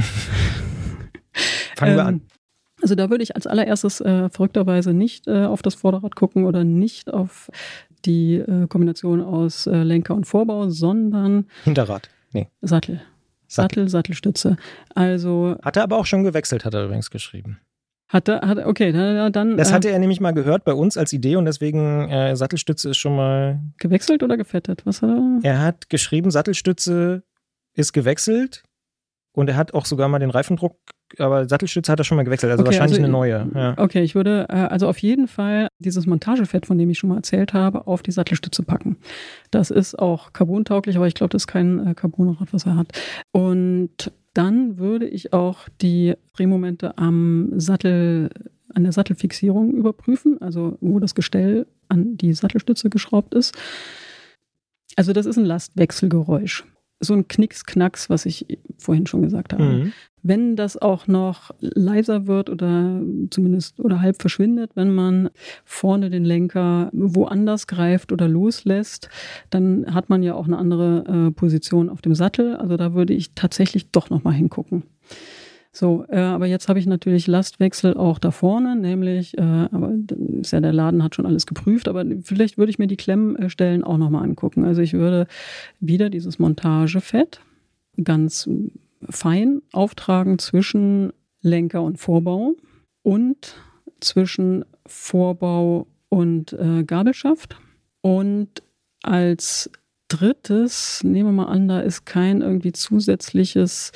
Fangen wir an. Also da würde ich als allererstes verrückterweise nicht auf das Vorderrad gucken oder nicht auf die Kombination aus Lenker und Vorbau, sondern Hinterrad. Nee. Sattelstütze. Also hat er aber auch schon gewechselt, hat er übrigens geschrieben. Okay, dann. Das hatte er nämlich mal gehört bei uns als Idee und deswegen Sattelstütze ist schon mal. Gewechselt oder gefettet? Was hat er? Er hat geschrieben, Sattelstütze ist gewechselt und er hat auch sogar mal den Reifendruck, aber Sattelstütze hat er schon mal gewechselt, also wahrscheinlich eine neue. Ja. Okay, ich würde also auf jeden Fall dieses Montagefett, von dem ich schon mal erzählt habe, auf die Sattelstütze packen. Das ist auch carbontauglich, aber ich glaube, das ist kein Carbonrad, was er hat. Und dann würde ich auch die Drehmomente an der Sattelfixierung überprüfen, also wo das Gestell an die Sattelstütze geschraubt ist. Also das ist ein Lastwechselgeräusch. so ein Knicks-Knacks, was ich vorhin schon gesagt habe. Mhm. Wenn das auch noch leiser wird oder zumindest oder halb verschwindet, wenn man vorne den Lenker woanders greift oder loslässt, dann hat man ja auch eine andere Position auf dem Sattel. Also da würde ich tatsächlich doch nochmal hingucken. So, aber jetzt habe ich natürlich Lastwechsel auch da vorne, nämlich, aber ist ja, der Laden hat schon alles geprüft, aber vielleicht würde ich mir die Klemmstellen auch nochmal angucken. Also ich würde wieder dieses Montagefett ganz fein auftragen zwischen Lenker und Vorbau und zwischen Vorbau und Gabelschaft. Und als drittes, nehmen wir mal an, da ist kein irgendwie zusätzliches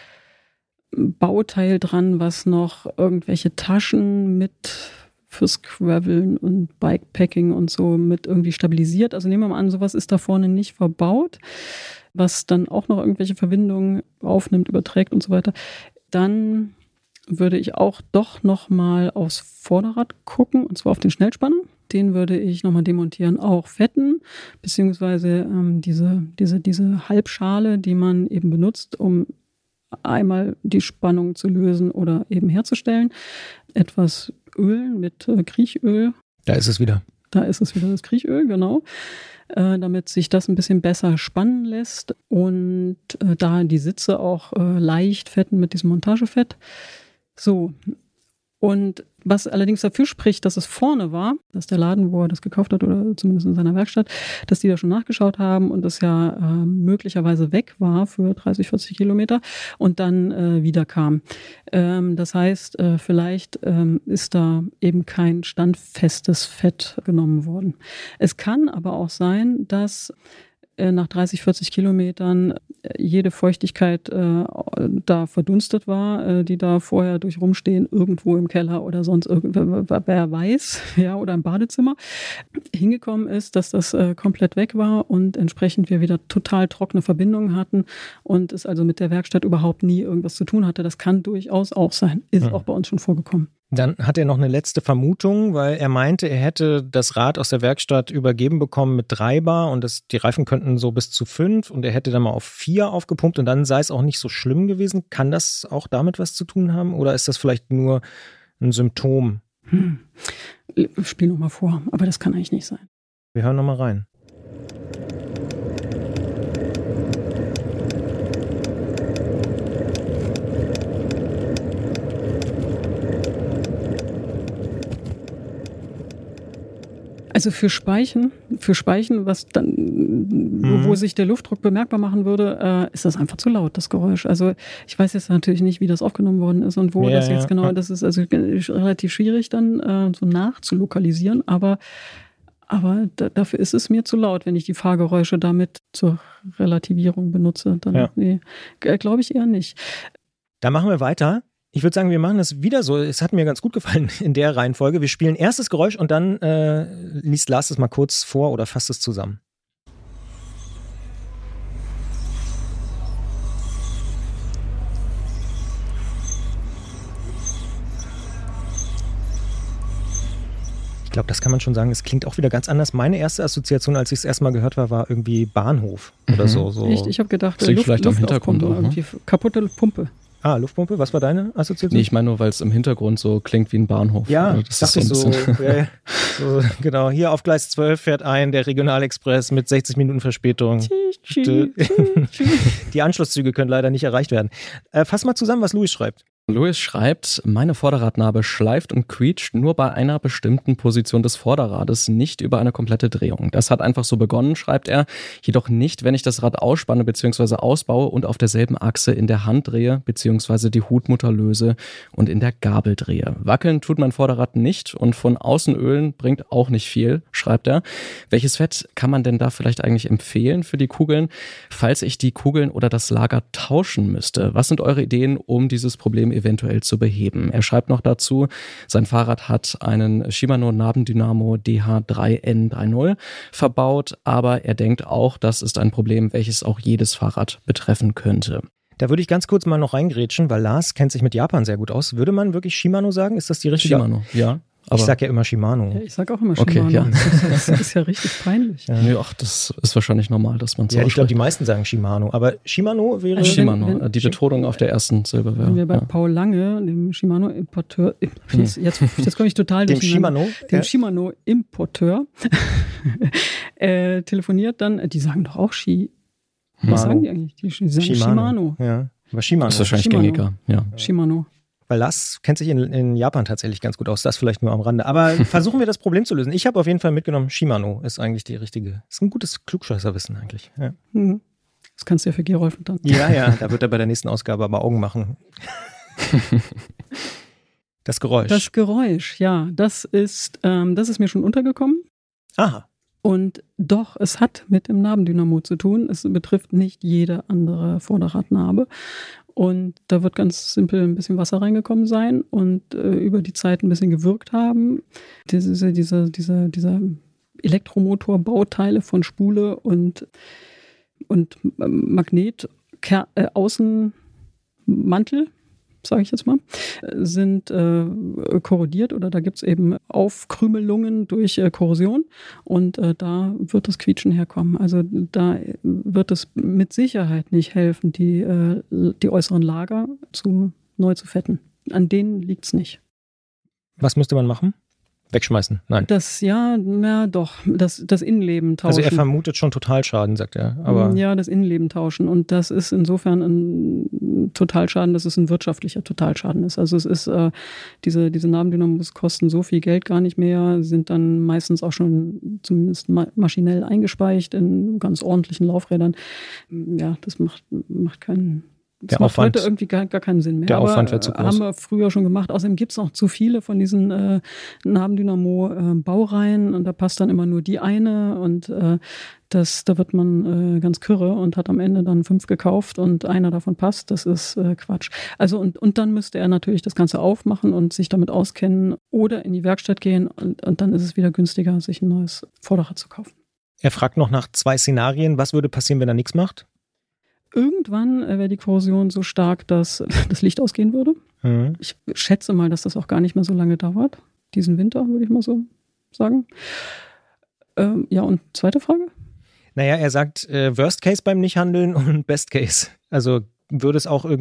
Bauteil dran, was noch irgendwelche Taschen mit fürs Graveln und Bikepacking und so mit irgendwie stabilisiert. Also nehmen wir mal an, sowas ist da vorne nicht verbaut, was dann auch noch irgendwelche Verbindungen aufnimmt, überträgt und so weiter. Dann würde ich auch doch nochmal aufs Vorderrad gucken, und zwar auf den Schnellspanner. Den würde ich nochmal demontieren, auch fetten, beziehungsweise diese Halbschale, die man eben benutzt, um einmal die Spannung zu lösen oder eben herzustellen. Etwas ölen mit Kriechöl. Da ist es wieder. Da ist es wieder, das Kriechöl, genau. Damit sich das ein bisschen besser spannen lässt und da die Sitze auch leicht fetten mit diesem Montagefett. So. Und was allerdings dafür spricht, dass es vorne war, dass der Laden, wo er das gekauft hat oder zumindest in seiner Werkstatt, dass die da schon nachgeschaut haben und das ja möglicherweise weg war für 30, 40 Kilometer und dann wieder kam. Das heißt, vielleicht ist da eben kein standfestes Fett genommen worden. Es kann aber auch sein, dass nach 30, 40 Kilometern jede Feuchtigkeit da verdunstet war, die da vorher durch rumstehen, irgendwo im Keller oder sonst wer weiß, ja, oder im Badezimmer, hingekommen ist, dass das komplett weg war und entsprechend wir wieder total trockene Verbindungen hatten und es also mit der Werkstatt überhaupt nie irgendwas zu tun hatte. Das kann durchaus auch sein. Ist auch bei uns schon vorgekommen. Dann hat er noch eine letzte Vermutung, weil er meinte, er hätte das Rad aus der Werkstatt übergeben bekommen mit 3 Bar und die Reifen könnten so bis zu 5 und er hätte dann mal auf 4 aufgepumpt und dann sei es auch nicht so schlimm gewesen. Kann das auch damit was zu tun haben oder ist das vielleicht nur ein Symptom? Spiel nochmal vor, aber das kann eigentlich nicht sein. Wir hören nochmal rein. Also für Speichen, was dann, wo sich der Luftdruck bemerkbar machen würde, ist das einfach zu laut, das Geräusch. Also ich weiß jetzt natürlich nicht, wie das aufgenommen worden ist und wo das jetzt genau, das ist also relativ schwierig dann so nachzulokalisieren, aber dafür ist es mir zu laut, wenn ich die Fahrgeräusche damit zur Relativierung benutze. Dann nee, glaube ich eher nicht. Da machen wir weiter. Ich würde sagen, wir machen das wieder so. Es hat mir ganz gut gefallen in der Reihenfolge. Wir spielen erst das Geräusch und dann liest Lars es mal kurz vor oder fasst es zusammen. Ich glaube, das kann man schon sagen. Es klingt auch wieder ganz anders. Meine erste Assoziation, als ich es erstmal gehört habe, war irgendwie Bahnhof oder so. Echt? Ich habe gedacht, vielleicht am Hintergrund auch, irgendwie kaputte Pumpe. Ah, Luftpumpe, was war deine Assoziation? Nee, ich meine nur, weil es im Hintergrund so klingt wie ein Bahnhof. Ja, das dachte ich so. So. Genau, hier auf Gleis 12 fährt der Regionalexpress mit 60 Minuten Verspätung. Die Anschlusszüge können leider nicht erreicht werden. Fass mal zusammen, was Louis schreibt. Louis schreibt, meine Vorderradnabe schleift und quietscht nur bei einer bestimmten Position des Vorderrades, nicht über eine komplette Drehung. Das hat einfach so begonnen, schreibt er, jedoch nicht, wenn ich das Rad ausspanne bzw. ausbaue und auf derselben Achse in der Hand drehe bzw. die Hutmutter löse und in der Gabel drehe. Wackeln tut mein Vorderrad nicht und von außen ölen bringt auch nicht viel, schreibt er. Welches Fett kann man denn da vielleicht eigentlich empfehlen für die Kugeln, falls ich die Kugeln oder das Lager tauschen müsste? Was sind eure Ideen, um dieses Problem eventuell zu beheben? Er schreibt noch dazu, sein Fahrrad hat einen Shimano Nabendynamo DH3N30 verbaut, aber er denkt auch, das ist ein Problem, welches auch jedes Fahrrad betreffen könnte. Da würde ich ganz kurz mal noch reingrätschen, weil Lars kennt sich mit Japan sehr gut aus. Würde man wirklich Shimano sagen? Ist das die richtige? Shimano, ja. Aber ich sag ja immer Shimano. Ja, ich sag auch immer Shimano. Okay, ja. Das ist ja richtig peinlich. Ja. Nee, ach, das ist wahrscheinlich normal, dass man so Ja, ich glaube, die ausspricht. meisten sagen Shimano, aber Shimano wäre... Also Shimano, wenn- die Betonung auf der ersten Silbe wäre. Wenn wir bei Ja. Paul Lange, dem Shimano-Importeur, jetzt komme ich total dem durcheinander. Shimano? Dem Ja. Shimano-Importeur telefoniert dann, die sagen doch auch was sagen die eigentlich? Die sagen Shimano. Ja, aber Shimano. Das ist wahrscheinlich Shimano. gängiger, ja. Shimano. Weil Lars kennt sich in Japan tatsächlich ganz gut aus. Das vielleicht nur am Rande. Aber versuchen wir das Problem zu lösen. Ich habe auf jeden Fall mitgenommen, Shimano ist eigentlich die richtige. Ist ein gutes Klugscheißerwissen eigentlich. Ja. Mhm. Das kannst du ja für Gerolf dann. Ja, da wird er bei der nächsten Ausgabe aber Augen machen. Das Geräusch. Das Geräusch, ja, das ist mir schon untergekommen. Aha. Und doch, es hat mit dem Nabendynamo zu tun. Es betrifft nicht jede andere Vorderradnabe. Und da wird ganz simpel ein bisschen Wasser reingekommen sein und über die Zeit ein bisschen gewirkt haben. Dieser Elektromotor-Bauteile von Spule und Magnet, Außenmantel, sage ich jetzt mal, sind korrodiert oder da gibt es eben Aufkrümelungen durch Korrosion und da wird das Quietschen herkommen. Also da wird es mit Sicherheit nicht helfen, die äußeren Lager neu zu fetten. An denen liegt es nicht. Was müsste man machen? Wegschmeißen? Nein. Das Innenleben tauschen. Also er vermutet schon Totalschaden, sagt er. Aber ja, das Innenleben tauschen. Und das ist insofern ein Totalschaden, dass es ein wirtschaftlicher Totalschaden ist. Also es ist, diese Nabendynamos kosten so viel Geld gar nicht mehr, sind dann meistens auch schon zumindest maschinell eingespeicht in ganz ordentlichen Laufrädern. Ja, das macht keinen... Das macht heute irgendwie gar keinen Sinn mehr. Der Aufwand wird zu groß. Haben wir früher schon gemacht. Außerdem gibt es noch zu viele von diesen Nabendynamo-Baureihen und da passt dann immer nur die eine und da wird man ganz kirre und hat am Ende dann 5 gekauft und einer davon passt. Das ist Quatsch. Also und dann müsste er natürlich das Ganze aufmachen und sich damit auskennen oder in die Werkstatt gehen und dann ist es wieder günstiger, sich ein neues Vorderrad zu kaufen. Er fragt noch nach 2 Szenarien. Was würde passieren, wenn er nichts macht? Irgendwann wäre die Korrosion so stark, dass das Licht ausgehen würde. Mhm. Ich schätze mal, dass das auch gar nicht mehr so lange dauert. Diesen Winter, würde ich mal so sagen. Ja, und zweite Frage? Naja, er sagt Worst Case beim Nichthandeln und Best Case. Also könnte es noch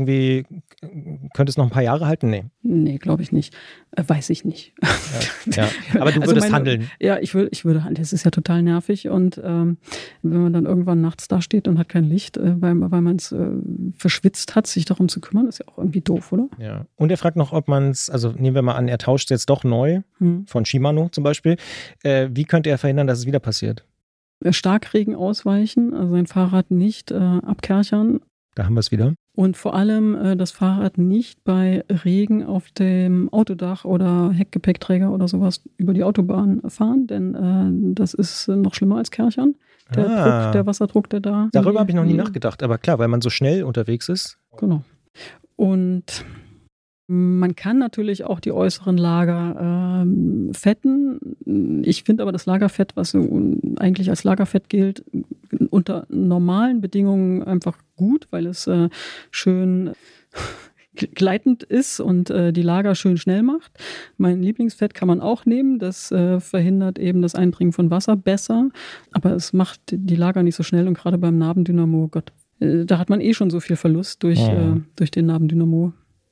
ein paar Jahre halten? Nee, glaube ich nicht. Weiß ich nicht. Ja. Aber du würdest handeln. Ja, ich würde handeln. Das ist ja total nervig. Und wenn man dann irgendwann nachts da steht und hat kein Licht, weil man es verschwitzt hat, sich darum zu kümmern, ist ja auch irgendwie doof, oder? Ja. Und er fragt noch, ob man es, also nehmen wir mal an, er tauscht jetzt doch neu, von Shimano zum Beispiel. Wie könnte er verhindern, dass es wieder passiert? Starkregen ausweichen, also sein Fahrrad nicht abkerchern. Da haben wir es wieder. Und vor allem das Fahrrad nicht bei Regen auf dem Autodach oder Heckgepäckträger oder sowas über die Autobahn fahren, denn das ist noch schlimmer als Kerchern. Der Wasserdruck, der da... Darüber habe ich noch nie nachgedacht, aber klar, weil man so schnell unterwegs ist. Genau. Und man kann natürlich auch die äußeren Lager fetten. Ich finde aber das Lagerfett, was eigentlich als Lagerfett gilt, unter normalen Bedingungen einfach gut, weil es schön gleitend ist und die Lager schön schnell macht. Mein Lieblingsfett kann man auch nehmen. Das verhindert eben das Eindringen von Wasser besser, aber es macht die Lager nicht so schnell und gerade beim Nabendynamo, Gott, da hat man schon so viel Verlust durch den Nabendynamo.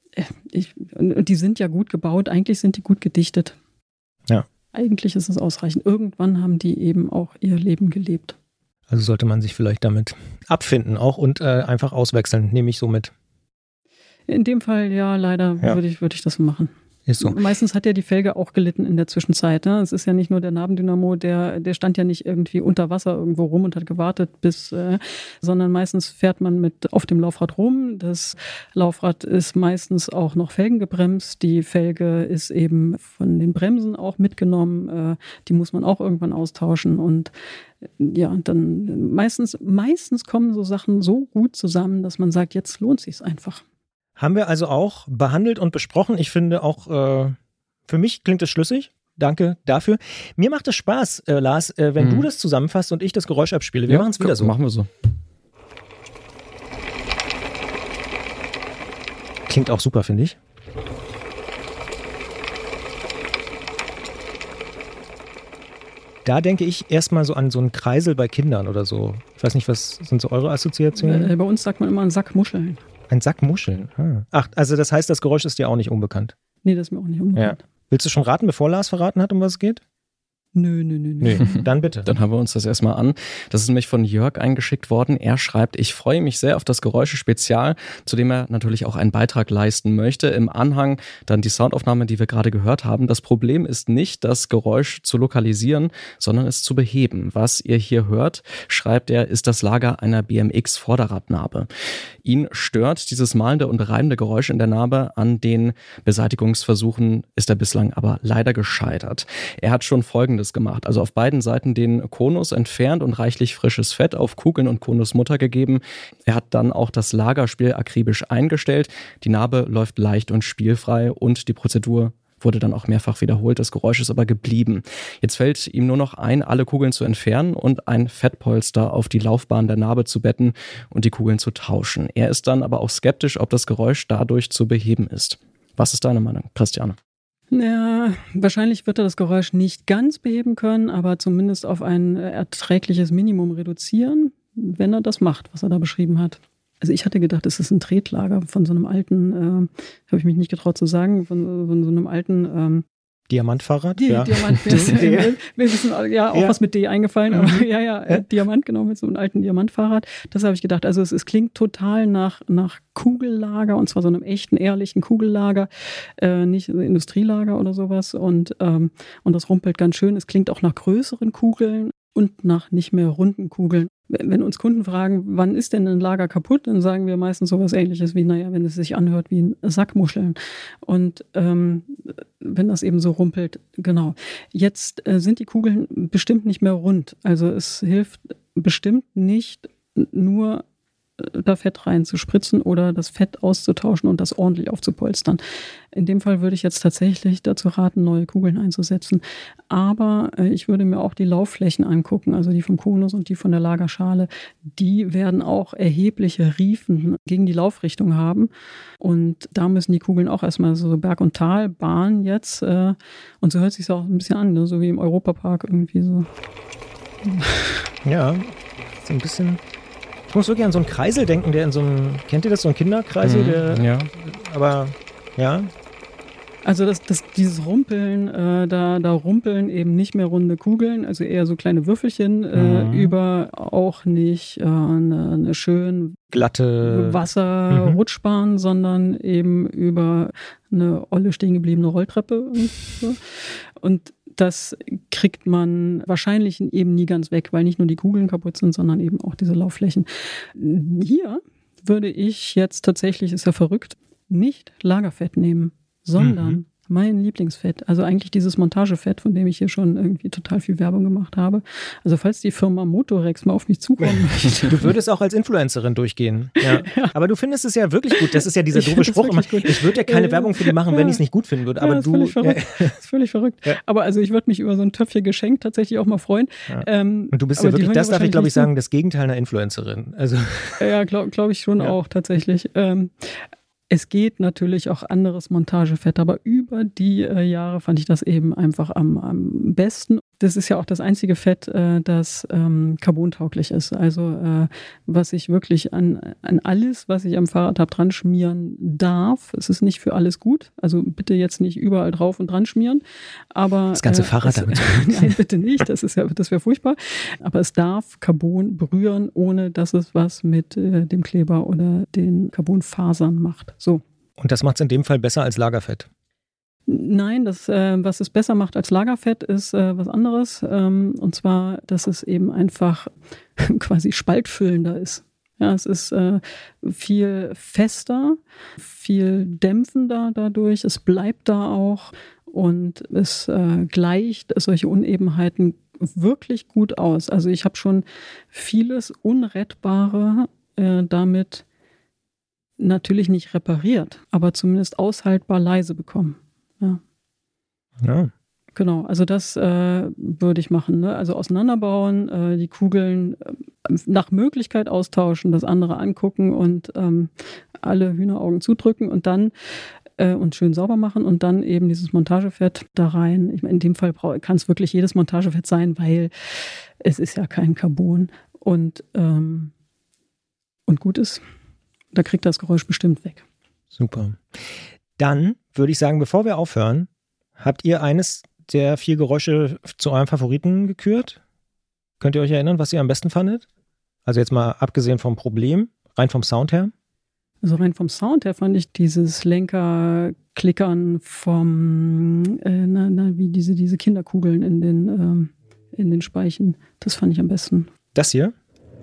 Und die sind ja gut gebaut, eigentlich sind die gut gedichtet. Ja. Eigentlich ist es ausreichend. Irgendwann haben die eben auch ihr Leben gelebt. Also sollte man sich vielleicht damit abfinden auch und einfach auswechseln, nehme ich so mit. In dem Fall, ja, leider würde ich das machen. Ist so. Meistens hat ja die Felge auch gelitten in der Zwischenzeit. Ne? Es ist ja nicht nur der Nabendynamo, der stand ja nicht irgendwie unter Wasser irgendwo rum und hat gewartet, sondern meistens fährt man mit auf dem Laufrad rum. Das Laufrad ist meistens auch noch felgengebremst. Die Felge ist eben von den Bremsen auch mitgenommen. Die muss man auch irgendwann austauschen und ja, dann meistens kommen so Sachen so gut zusammen, dass man sagt, jetzt lohnt es sich einfach. Haben wir also auch behandelt und besprochen. Ich finde auch, für mich klingt es schlüssig. Danke dafür. Mir macht es Spaß, Lars, wenn du das zusammenfasst und ich das Geräusch abspiele. Wir machen es wieder so. Machen wir so. Klingt auch super, finde ich. Da denke ich erstmal so an so einen Kreisel bei Kindern oder so. Ich weiß nicht, was sind so eure Assoziationen? Bei uns sagt man immer einen Sack Muscheln. Ein Sack Muscheln. Ach, also das heißt, das Geräusch ist dir auch nicht unbekannt. Nee, das ist mir auch nicht unbekannt. Ja. Willst du schon raten, bevor Lars verraten hat, um was es geht? Nö. Dann bitte. Dann haben wir uns das erstmal an. Das ist nämlich von Jörg eingeschickt worden. Er schreibt, ich freue mich sehr auf das Geräusche-Spezial, zu dem er natürlich auch einen Beitrag leisten möchte. Im Anhang dann die Soundaufnahme, die wir gerade gehört haben. Das Problem ist nicht, das Geräusch zu lokalisieren, sondern es zu beheben. Was ihr hier hört, schreibt er, ist das Lager einer BMX-Vorderradnabe. Ihn stört dieses malende und reibende Geräusch in der Narbe. An den Beseitigungsversuchen ist er bislang aber leider gescheitert. Er hat schon Folgendes gemacht. Also auf beiden Seiten den Konus entfernt und reichlich frisches Fett auf Kugeln und Konusmutter gegeben. Er hat dann auch das Lagerspiel akribisch eingestellt. Die Narbe läuft leicht und spielfrei und die Prozedur wurde dann auch mehrfach wiederholt. Das Geräusch ist aber geblieben. Jetzt fällt ihm nur noch ein, alle Kugeln zu entfernen und ein Fettpolster auf die Laufbahn der Narbe zu betten und die Kugeln zu tauschen. Er ist dann aber auch skeptisch, ob das Geräusch dadurch zu beheben ist. Was ist deine Meinung, Christiane? Ja, wahrscheinlich wird er das Geräusch nicht ganz beheben können, aber zumindest auf ein erträgliches Minimum reduzieren, wenn er das macht, was er da beschrieben hat. Also ich hatte gedacht, es ist ein Tretlager von so einem alten, habe ich mich nicht getraut zu sagen, von so einem alten Diamantfahrrad? Ja. Diamant, wir wissen ja auch was mit D eingefallen, aber Diamant, genau, mit so einem alten Diamantfahrrad. Das habe ich gedacht. Also es klingt total nach Kugellager, und zwar so einem echten, ehrlichen Kugellager, nicht Industrielager oder sowas. Und das rumpelt ganz schön. Es klingt auch nach größeren Kugeln und nach nicht mehr runden Kugeln. Wenn uns Kunden fragen, wann ist denn ein Lager kaputt, dann sagen wir meistens sowas Ähnliches wie, wenn es sich anhört wie ein Sack Muscheln. Und wenn das eben so rumpelt, genau. Jetzt sind die Kugeln bestimmt nicht mehr rund. Also es hilft bestimmt nicht nur da Fett reinzuspritzen oder das Fett auszutauschen und das ordentlich aufzupolstern. In dem Fall würde ich jetzt tatsächlich dazu raten, neue Kugeln einzusetzen. Aber ich würde mir auch die Laufflächen angucken, also die vom Konus und die von der Lagerschale. Die werden auch erhebliche Riefen gegen die Laufrichtung haben. Und da müssen die Kugeln auch erstmal so Berg- und Talbahn jetzt. Und so hört es sich auch ein bisschen an, ne? So wie im Europapark irgendwie so. Ja, so ein bisschen. Ich muss wirklich an so einen Kreisel denken, der in so einem, kennt ihr das, so ein Kinderkreisel? Ja. Aber, ja. Also dieses Rumpeln, da rumpeln eben nicht mehr runde Kugeln, also eher so kleine Würfelchen, über auch nicht eine schön glatte Wasserrutschbahn, sondern eben über eine olle stehen gebliebene Rolltreppe. Und das kriegt man wahrscheinlich eben nie ganz weg, weil nicht nur die Kugeln kaputt sind, sondern eben auch diese Laufflächen. Hier würde ich jetzt tatsächlich, ist ja verrückt, nicht Lagerfett nehmen, sondern mein Lieblingsfett, also eigentlich dieses Montagefett, von dem ich hier schon irgendwie total viel Werbung gemacht habe. Also falls die Firma Motorex mal auf mich zukommen möchte. Du würdest auch als Influencerin durchgehen. Ja. Aber du findest es ja wirklich gut. Das ist ja dieser doofe Spruch immer. Ich würde ja keine Werbung für die machen, wenn ich es nicht gut finden würde. Aber das ist völlig verrückt. Ja. Aber also ich würde mich über so ein Töpfchen Geschenk tatsächlich auch mal freuen. Ja. Und du bist ja wirklich, das darf ich glaube ich sagen, das Gegenteil einer Influencerin. Also. Ja, glaube ich schon auch tatsächlich. Es geht natürlich auch anderes Montagefett, aber über die Jahre fand ich das eben einfach am besten. Das ist ja auch das einzige Fett, das carbontauglich ist. Also was ich wirklich an alles, was ich am Fahrrad habe, dran schmieren darf. Es ist nicht für alles gut. Also bitte jetzt nicht überall drauf und dran schmieren. Aber das ganze Fahrrad damit. Nein, bitte nicht. Das wäre furchtbar. Aber es darf Carbon berühren, ohne dass es was mit dem Kleber oder den Carbonfasern macht. So. Und das macht es in dem Fall besser als Lagerfett? Nein, was es besser macht als Lagerfett, ist was anderes. Und zwar, dass es eben einfach quasi spaltfüllender ist. Ja, es ist viel fester, viel dämpfender dadurch. Es bleibt da auch und es gleicht solche Unebenheiten wirklich gut aus. Also ich habe schon vieles Unrettbare damit natürlich nicht repariert, aber zumindest aushaltbar leise bekommen. Ja. Genau, also das würde ich machen. Ne? Also auseinanderbauen, die Kugeln nach Möglichkeit austauschen, das andere angucken und alle Hühneraugen zudrücken und dann und schön sauber machen und dann eben dieses Montagefett da rein. Ich meine, in dem Fall kann es wirklich jedes Montagefett sein, weil es ist ja kein Carbon und gut ist. Da kriegt das Geräusch bestimmt weg. Super. Dann würde ich sagen, bevor wir aufhören, habt ihr eines der 4 Geräusche zu eurem Favoriten gekürt? Könnt ihr euch erinnern, was ihr am besten fandet? Also jetzt mal abgesehen vom Problem, rein vom Sound her. Also rein vom Sound her fand ich dieses Lenker-Klickern vom, wie diese Kinderkugeln in den Speichen. Das fand ich am besten. Das hier?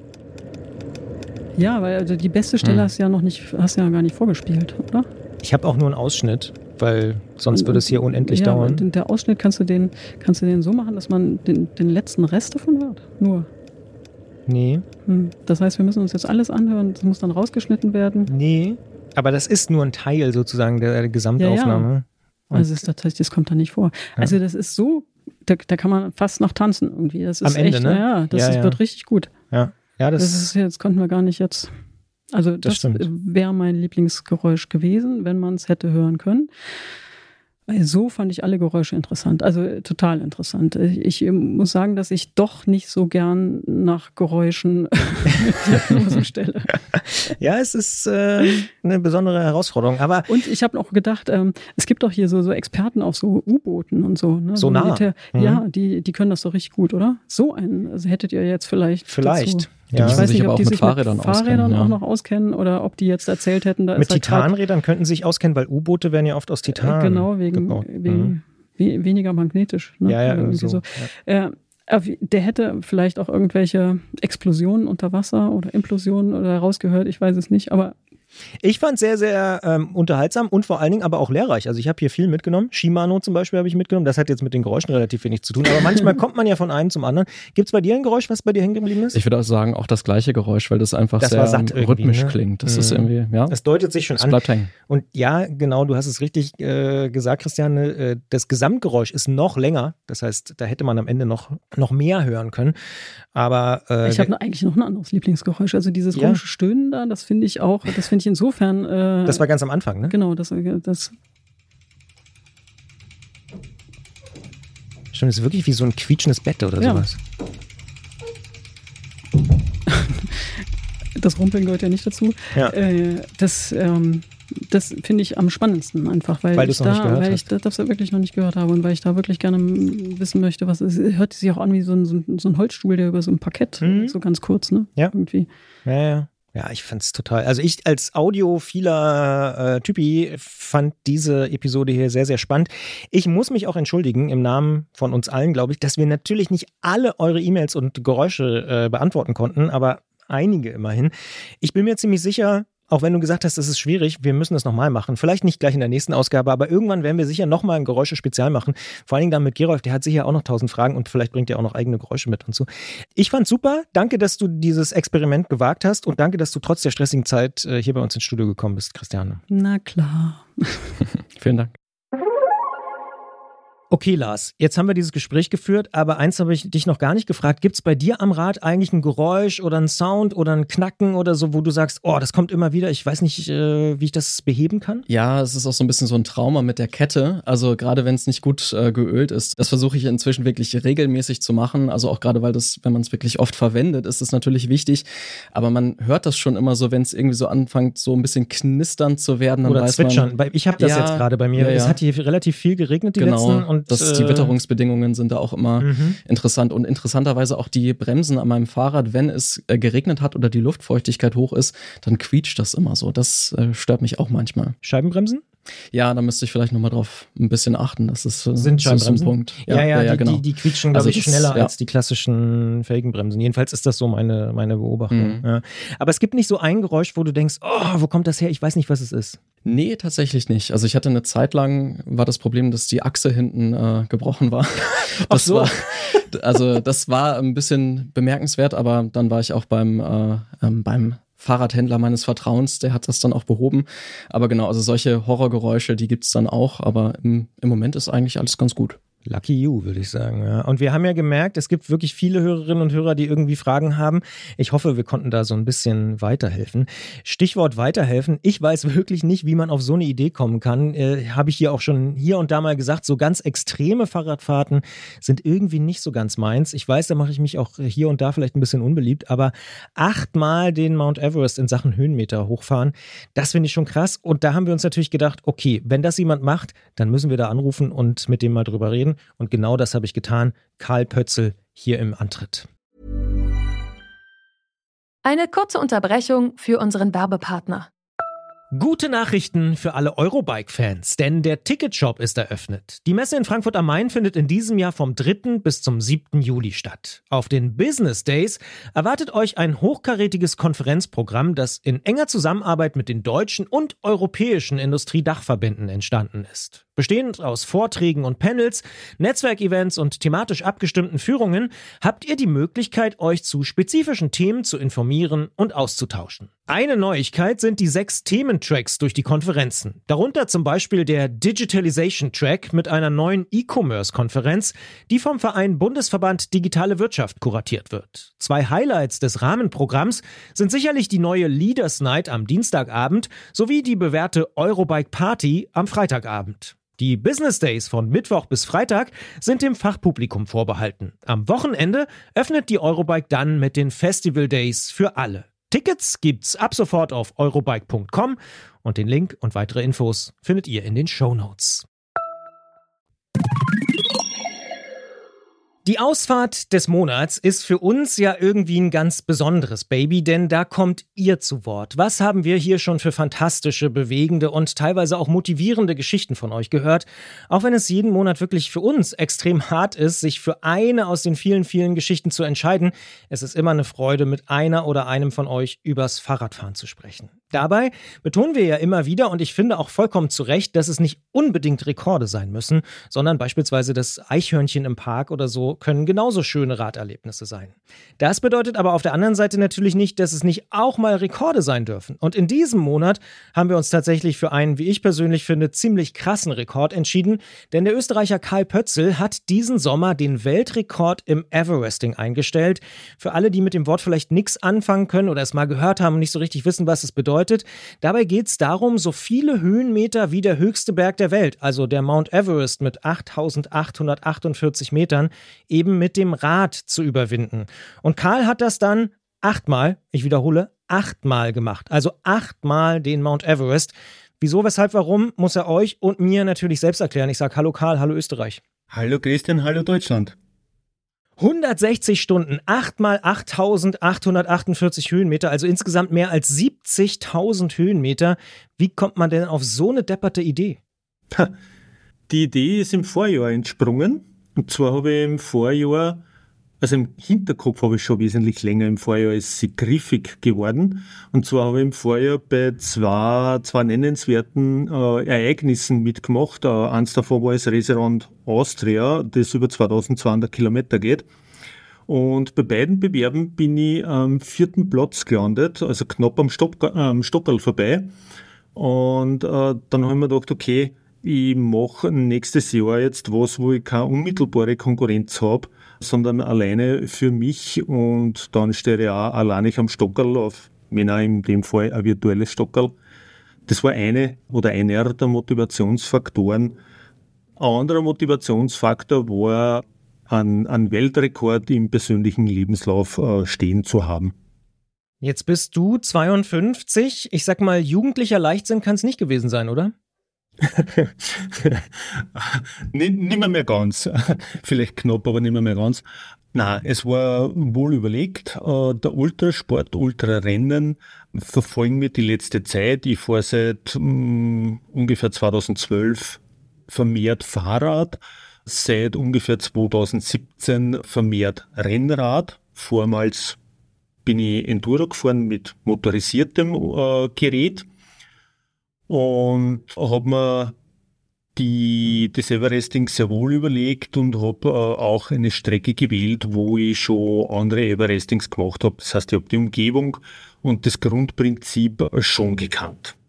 Ja, weil also die beste Stelle hast du ja gar nicht vorgespielt, oder? Ich habe auch nur einen Ausschnitt, weil sonst würde es hier unendlich dauern. Der Ausschnitt kannst du den so machen, dass man den letzten Rest davon hört. Nur. Nee. Das heißt, wir müssen uns jetzt alles anhören, das muss dann rausgeschnitten werden. Nee, aber das ist nur ein Teil sozusagen der Gesamtaufnahme. Ja. Also das kommt da nicht vor. Ja. Also das ist so, da kann man fast noch tanzen irgendwie. Das ist am Ende, echt, ne? Ja, das wird richtig gut. Ja. Ja, das konnten wir gar nicht jetzt. Also das wäre mein Lieblingsgeräusch gewesen, wenn man es hätte hören können. So fand ich alle Geräusche interessant, also total interessant. Ich muss sagen, dass ich doch nicht so gern nach Geräuschen Diagnosen stelle. Ja, es ist eine besondere Herausforderung. Und ich habe auch gedacht, es gibt doch hier so Experten auf so U-Booten und so. Ne? So nah. Ja, die können das doch richtig gut, oder? Also hättet ihr jetzt vielleicht. Dazu. Ja. Ich weiß nicht, ob die sich mit Fahrrädern auch noch auskennen oder ob die jetzt erzählt hätten, da mit ist halt Titanrädern könnten sie sich auskennen, weil U-Boote werden ja oft aus Titan genau, wegen weniger magnetisch. Ne? Ja, irgendwie so. Ja. Der hätte vielleicht auch irgendwelche Explosionen unter Wasser oder Implosionen oder rausgehört, ich weiß es nicht, aber ich fand es sehr, sehr unterhaltsam und vor allen Dingen aber auch lehrreich. Also ich habe hier viel mitgenommen. Shimano zum Beispiel habe ich mitgenommen. Das hat jetzt mit den Geräuschen relativ wenig zu tun. Aber manchmal kommt man ja von einem zum anderen. Gibt es bei dir ein Geräusch, was bei dir hängen geblieben ist? Ich würde auch sagen, auch das gleiche Geräusch, weil das einfach sehr rhythmisch klingt. Das ist irgendwie, ja. Das deutet sich schon an. Bleibt hängen. Und ja, genau, du hast es richtig gesagt, Christiane. Das Gesamtgeräusch ist noch länger. Das heißt, da hätte man am Ende noch mehr hören können. Aber ich habe eigentlich noch ein anderes Lieblingsgeräusch. Also dieses komische Stöhnen da, das finde ich insofern. Das war ganz am Anfang, ne? Genau, das. Stimmt, das ist wirklich wie so ein quietschendes Bett oder sowas. Das Rumpeln gehört ja nicht dazu. Ja. Das finde ich am spannendsten einfach, weil ich das wirklich noch nicht gehört habe und weil ich da wirklich gerne wissen möchte, was es ist. Hört sich auch an wie so ein Holzstuhl, der über so ein Parkett, so ganz kurz, ne? Ja. Irgendwie. Ja. Ja, ich fand's total. Also ich als audiophiler Typi fand diese Episode hier sehr, sehr spannend. Ich muss mich auch entschuldigen im Namen von uns allen, glaube ich, dass wir natürlich nicht alle eure E-Mails und Geräusche beantworten konnten, aber einige immerhin. Ich bin mir ziemlich sicher, auch wenn du gesagt hast, das ist schwierig, wir müssen das nochmal machen. Vielleicht nicht gleich in der nächsten Ausgabe, aber irgendwann werden wir sicher nochmal ein Geräusche-Spezial machen. Vor allen Dingen dann mit Gerolf, der hat sicher auch noch 1000 Fragen und vielleicht bringt er auch noch eigene Geräusche mit und so. Ich fand's super. Danke, dass du dieses Experiment gewagt hast und danke, dass du trotz der stressigen Zeit hier bei uns ins Studio gekommen bist, Christiane. Na klar. Vielen Dank. Okay, Lars, jetzt haben wir dieses Gespräch geführt, aber eins habe ich dich noch gar nicht gefragt. Gibt es bei dir am Rad eigentlich ein Geräusch oder ein Sound oder ein Knacken oder so, wo du sagst, oh, das kommt immer wieder, ich weiß nicht, wie ich das beheben kann? Ja, es ist auch so ein bisschen so ein Trauma mit der Kette. Also gerade wenn es nicht gut geölt ist, das versuche ich inzwischen wirklich regelmäßig zu machen. Also auch gerade, weil wenn man es wirklich oft verwendet, ist es natürlich wichtig. Aber man hört das schon immer so, wenn es irgendwie so anfängt, so ein bisschen knisternd zu werden. Dann oder weiß zwitschern. Ich habe das jetzt gerade bei mir. Ja. Es hat hier relativ viel geregnet die letzten. Und die Witterungsbedingungen sind da auch immer interessant. Und interessanterweise auch die Bremsen an meinem Fahrrad, wenn es geregnet hat oder die Luftfeuchtigkeit hoch ist, dann quietscht das immer so. Das stört mich auch manchmal. Scheibenbremsen? Ja, da müsste ich vielleicht nochmal drauf ein bisschen achten. Das ist sind Scheibenbremsen. So ein Punkt. Ja, genau. Die quietschen, glaube ich, schneller als die klassischen Felgenbremsen. Jedenfalls ist das so meine Beobachtung. Ja. Aber es gibt nicht so ein Geräusch, wo du denkst, oh, wo kommt das her? Ich weiß nicht, was es ist. Nee, tatsächlich nicht. Also ich hatte eine Zeit lang, war das Problem, dass die Achse hinten gebrochen war. Das war ein bisschen bemerkenswert, aber dann war ich auch beim Fahrradhändler meines Vertrauens, der hat das dann auch behoben. Aber genau, also solche Horrorgeräusche, die gibt's dann auch, aber im Moment ist eigentlich alles ganz gut. Lucky you, würde ich sagen. Ja. Und wir haben ja gemerkt, es gibt wirklich viele Hörerinnen und Hörer, die irgendwie Fragen haben. Ich hoffe, wir konnten da so ein bisschen weiterhelfen. Stichwort weiterhelfen. Ich weiß wirklich nicht, wie man auf so eine Idee kommen kann. Habe ich hier auch schon hier und da mal gesagt, so ganz extreme Fahrradfahrten sind irgendwie nicht so ganz meins. Ich weiß, da mache ich mich auch hier und da vielleicht ein bisschen unbeliebt, aber 8-mal den Mount Everest in Sachen Höhenmeter hochfahren, das finde ich schon krass. Und da haben wir uns natürlich gedacht, okay, wenn das jemand macht, dann müssen wir da anrufen und mit dem mal drüber reden. Und genau das habe ich getan. Karl Pötzl hier im Antritt. Eine kurze Unterbrechung für unseren Werbepartner. Gute Nachrichten für alle Eurobike-Fans, denn der Ticketshop ist eröffnet. Die Messe in Frankfurt am Main findet in diesem Jahr vom 3. bis zum 7. Juli statt. Auf den Business Days erwartet euch ein hochkarätiges Konferenzprogramm, das in enger Zusammenarbeit mit den deutschen und europäischen Industriedachverbänden entstanden ist. Bestehend aus Vorträgen und Panels, Netzwerkevents und thematisch abgestimmten Führungen habt ihr die Möglichkeit, euch zu spezifischen Themen zu informieren und auszutauschen. Eine Neuigkeit sind die 6 Thementracks durch die Konferenzen. Darunter zum Beispiel der Digitalization Track mit einer neuen E-Commerce-Konferenz, die vom Verein Bundesverband Digitale Wirtschaft kuratiert wird. 2 Highlights des Rahmenprogramms sind sicherlich die neue Leaders Night am Dienstagabend sowie die bewährte Eurobike Party am Freitagabend. Die Business Days von Mittwoch bis Freitag sind dem Fachpublikum vorbehalten. Am Wochenende öffnet die Eurobike dann mit den Festival Days für alle. Tickets gibt's ab sofort auf eurobike.com und den Link und weitere Infos findet ihr in den Shownotes. Die Ausfahrt des Monats ist für uns ja irgendwie ein ganz besonderes Baby, denn da kommt ihr zu Wort. Was haben wir hier schon für fantastische, bewegende und teilweise auch motivierende Geschichten von euch gehört? Auch wenn es jeden Monat wirklich für uns extrem hart ist, sich für eine aus den vielen, vielen Geschichten zu entscheiden, es ist immer eine Freude, mit einer oder einem von euch übers Fahrradfahren zu sprechen. Dabei betonen wir ja immer wieder, und ich finde auch vollkommen zu Recht, dass es nicht unbedingt Rekorde sein müssen, sondern beispielsweise das Eichhörnchen im Park oder so können genauso schöne Raderlebnisse sein. Das bedeutet aber auf der anderen Seite natürlich nicht, dass es nicht auch mal Rekorde sein dürfen. Und in diesem Monat haben wir uns tatsächlich für einen, wie ich persönlich finde, ziemlich krassen Rekord entschieden, denn der Österreicher Karl Pötzl hat diesen Sommer den Weltrekord im Everesting eingestellt. Für alle, die mit dem Wort vielleicht nichts anfangen können oder es mal gehört haben und nicht so richtig wissen, was es bedeutet, dabei geht es darum, so viele Höhenmeter wie der höchste Berg der Welt, also der Mount Everest mit 8.848 Metern, eben mit dem Rad zu überwinden. Und Karl hat das dann 8-mal, ich wiederhole, 8-mal gemacht. Also 8-mal den Mount Everest. Wieso, weshalb, warum, muss er euch und mir natürlich selbst erklären. Ich sage hallo Karl, hallo Österreich. Hallo Christian, hallo Deutschland. 160 Stunden, 8-mal 8.848 Höhenmeter, also insgesamt mehr als 70.000 Höhenmeter. Wie kommt man denn auf so eine depperte Idee? Die Idee ist im Vorjahr entsprungen. Und zwar habe ich im Vorjahr, also im Hinterkopf habe ich schon wesentlich länger, im Vorjahr ist sie griffig geworden. Und zwar habe ich im Vorjahr bei zwei nennenswerten Ereignissen mitgemacht. Eins davon war das Racerand Austria, das über 2200 Kilometer geht. Und bei beiden Bewerben bin ich am 4. Platz gelandet, also knapp am Stockerl vorbei. Und dann habe ich mir gedacht, okay, ich mache nächstes Jahr jetzt was, wo ich keine unmittelbare Konkurrenz habe, sondern alleine für mich, und dann stehe ich auch alleine am Stockerl auf, wenn auch in dem Fall ein virtuelles Stockerl. Das war einer der Motivationsfaktoren. Ein anderer Motivationsfaktor war, einen Weltrekord im persönlichen Lebenslauf stehen zu haben. Jetzt bist du 52. Ich sag mal, jugendlicher Leichtsinn kann es nicht gewesen sein, oder? Nicht mehr ganz. Vielleicht knapp, aber nicht mehr ganz. Nein, es war wohl überlegt. Der Ultrasport, Ultrarennen verfolgen wir die letzte Zeit. Ich fahre seit ungefähr 2012 vermehrt Fahrrad, seit ungefähr 2017 vermehrt Rennrad. Vormals bin ich Enduro gefahren mit motorisiertem Gerät. Und habe mir das Everesting sehr wohl überlegt und habe auch eine Strecke gewählt, wo ich schon andere Everestings gemacht habe. Das heißt, ich habe die Umgebung und das Grundprinzip schon gekannt.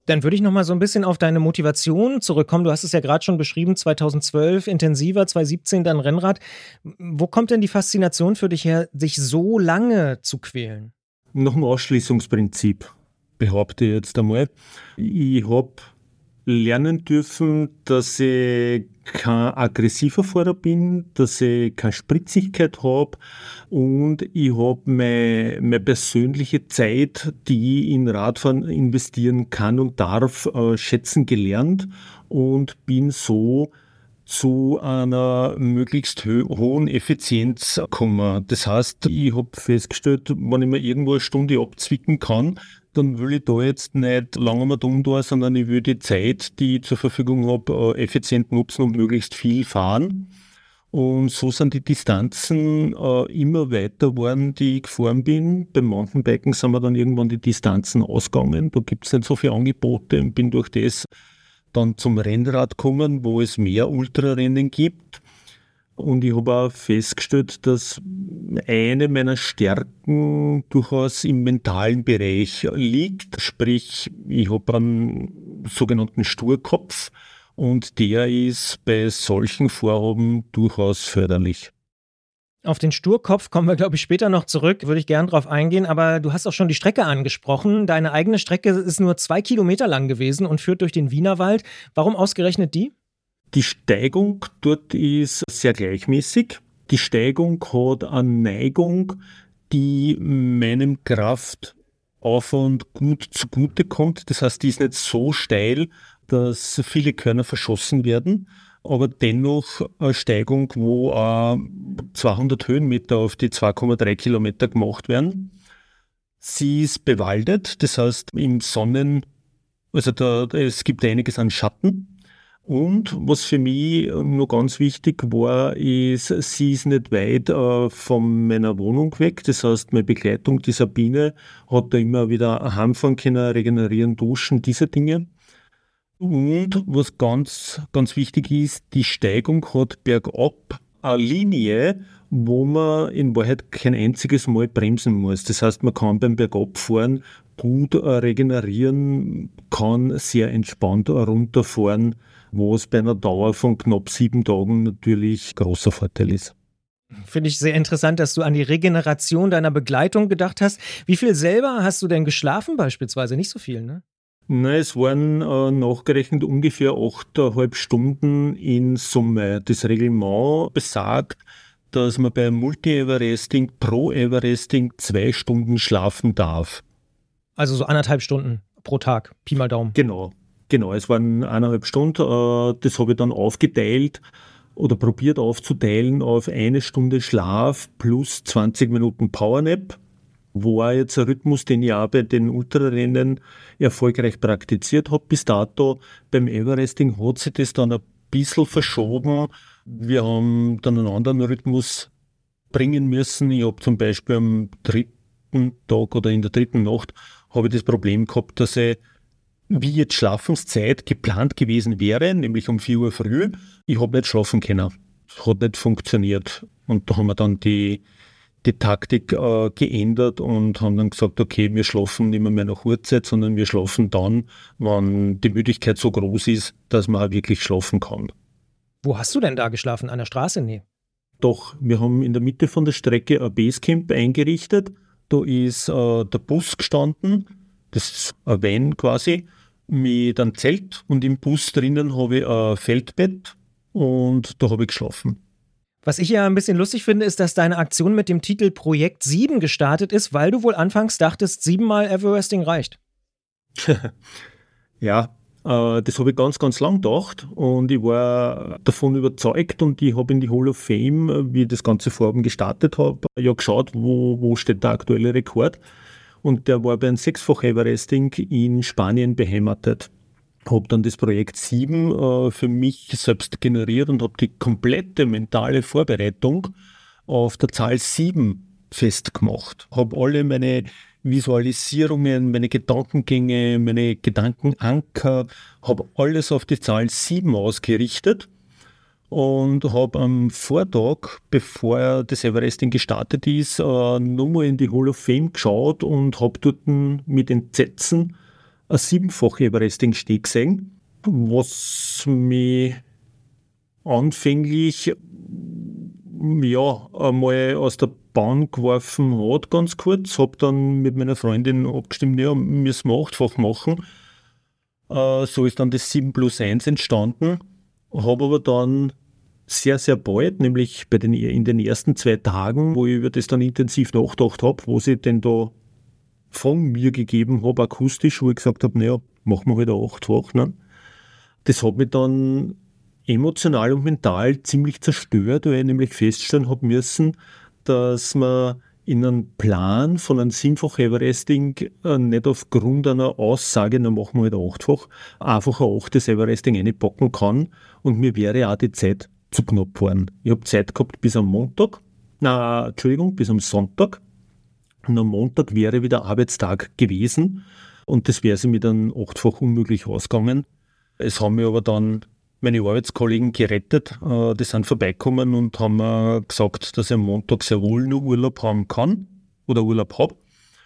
Dann würde ich noch mal so ein bisschen auf deine Motivation zurückkommen. Du hast es ja gerade schon beschrieben, 2012 intensiver, 2017 dann Rennrad. Wo kommt denn die Faszination für dich her, sich so lange zu quälen? Nach dem Ausschließungsprinzip behaupte ich jetzt einmal. Ich habe lernen dürfen, dass ich kein aggressiver Fahrer bin, dass ich keine Spritzigkeit habe und ich habe meine persönliche Zeit, die ich in Radfahren investieren kann und darf, schätzen gelernt und bin so zu einer möglichst hohen Effizienz gekommen. Das heißt, ich habe festgestellt, wenn ich mir irgendwo eine Stunde abzwicken kann, dann will ich da jetzt nicht lange mal dumm da, sondern ich will die Zeit, die ich zur Verfügung habe, effizient nutzen und möglichst viel fahren. Und so sind die Distanzen immer weiter geworden, die ich gefahren bin. Beim Mountainbiken sind wir dann irgendwann die Distanzen ausgegangen. Da gibt es nicht so viele Angebote und bin durch das dann zum Rennrad gekommen, wo es mehr Ultrarennen gibt. Und ich habe auch festgestellt, dass eine meiner Stärken durchaus im mentalen Bereich liegt. Sprich, ich habe einen sogenannten Sturkopf und der ist bei solchen Vorhaben durchaus förderlich. Auf den Sturkopf kommen wir, glaube ich, später noch zurück, würde ich gern drauf eingehen, aber du hast auch schon die Strecke angesprochen. Deine eigene Strecke ist nur 2 Kilometer lang gewesen und führt durch den Wienerwald. Warum ausgerechnet die? Die Steigung dort ist sehr gleichmäßig. Die Steigung hat eine Neigung, die meinem Kraftaufwand gut zugute kommt. Das heißt, die ist nicht so steil, dass viele Körner verschossen werden, aber dennoch eine Steigung, wo 200 Höhenmeter auf die 2,3 Kilometer gemacht werden. Sie ist bewaldet, das heißt es gibt einiges an Schatten. Und was für mich noch ganz wichtig war, ist, sie ist nicht weit von meiner Wohnung weg. Das heißt, meine Begleitung, die Sabine, hat da immer wieder heimfahren können, regenerieren, duschen, diese Dinge. Und was ganz, ganz wichtig ist, die Steigung hat bergab eine Linie, wo man in Wahrheit kein einziges Mal bremsen muss. Das heißt, man kann beim Bergabfahren gut regenerieren, kann sehr entspannt runterfahren, was bei einer Dauer von knapp 7 Tagen natürlich großer Vorteil ist. Finde ich sehr interessant, dass du an die Regeneration deiner Begleitung gedacht hast. Wie viel selber hast du denn geschlafen beispielsweise? Nicht so viel, ne? Nein, es waren nachgerechnet ungefähr 8,5 Stunden in Summe. Das Reglement besagt, dass man bei Multi-Everesting pro Everesting 2 Stunden schlafen darf. Also so 1,5 Stunden pro Tag, Pi mal Daumen. Genau, es waren 1,5 Stunden. Das habe ich dann aufgeteilt oder probiert aufzuteilen auf 1 Stunde Schlaf plus 20 Minuten Powernap. War jetzt ein Rhythmus, den ich auch bei den Ultrarennen erfolgreich praktiziert habe bis dato. Beim Everesting hat sich das dann ein bisschen verschoben. Wir haben dann einen anderen Rhythmus bringen müssen. Ich habe zum Beispiel am 3. Tag oder in der 3. Nacht habe ich das Problem gehabt, dass ich, wie jetzt Schlafenszeit geplant gewesen wäre, nämlich um 4 Uhr früh, ich habe nicht schlafen können. Hat nicht funktioniert. Und da haben wir dann die Taktik geändert und haben dann gesagt, okay, wir schlafen nicht mehr nach Uhrzeit, sondern wir schlafen dann, wenn die Müdigkeit so groß ist, dass man auch wirklich schlafen kann. Wo hast du denn da geschlafen? An der Straße? Nee. Doch, wir haben in der Mitte von der Strecke ein Basecamp eingerichtet. Da ist der Bus gestanden, das ist ein Van quasi, mit einem Zelt und im Bus drinnen habe ich ein Feldbett und da habe ich geschlafen. Was ich ja ein bisschen lustig finde, ist, dass deine Aktion mit dem Titel Projekt 7 gestartet ist, weil du wohl anfangs dachtest, 7-mal Everesting reicht. Ja, das habe ich ganz, ganz lang gedacht und ich war davon überzeugt und ich habe in die Hall of Fame, wie ich das ganze Vorhaben gestartet habe, ja geschaut, wo steht der aktuelle Rekord und der war bei einem 6-fach Everesting in Spanien beheimatet. Habe dann das Projekt 7 für mich selbst generiert und habe die komplette mentale Vorbereitung auf der Zahl 7 festgemacht. Habe alle meine Visualisierungen, meine Gedankengänge, meine Gedankenanker, habe alles auf die Zahl 7 ausgerichtet und habe am Vortag, bevor das Everesting gestartet ist, nochmal in die Hall of Fame geschaut und habe dort mit Entsetzen ein 7-fache Everesting-Stieg gesehen, was mich anfänglich einmal aus der Bahn geworfen hat, ganz kurz. Habe dann mit meiner Freundin abgestimmt, ja, müssen wir 8-fach machen. So ist dann das 7+1 entstanden. Habe aber dann sehr, sehr bald, nämlich in den ersten 2 Tagen, wo ich über das dann intensiv nachgedacht habe, was ich denn da von mir gegeben habe, akustisch, wo ich gesagt habe, naja, machen wir halt ein 8-fach. Ne? Das hat mich dann emotional und mental ziemlich zerstört, weil ich nämlich feststellen habe müssen, dass man in einem Plan von einem 7-fach Everesting nicht aufgrund einer Aussage, dann machen wir halt ein 8-fach, einfach ein 8. Everesting reinpacken kann und mir wäre auch die Zeit zu knapp geworden. Ich habe Zeit gehabt bis am bis am Sonntag. Und am Montag wäre wieder Arbeitstag gewesen und das wäre sich mit einem 8-fach unmöglich ausgegangen. Es haben mir aber dann meine Arbeitskollegen gerettet, die sind vorbeigekommen und haben mir gesagt, dass ich am Montag sehr wohl nur Urlaub haben kann oder Urlaub habe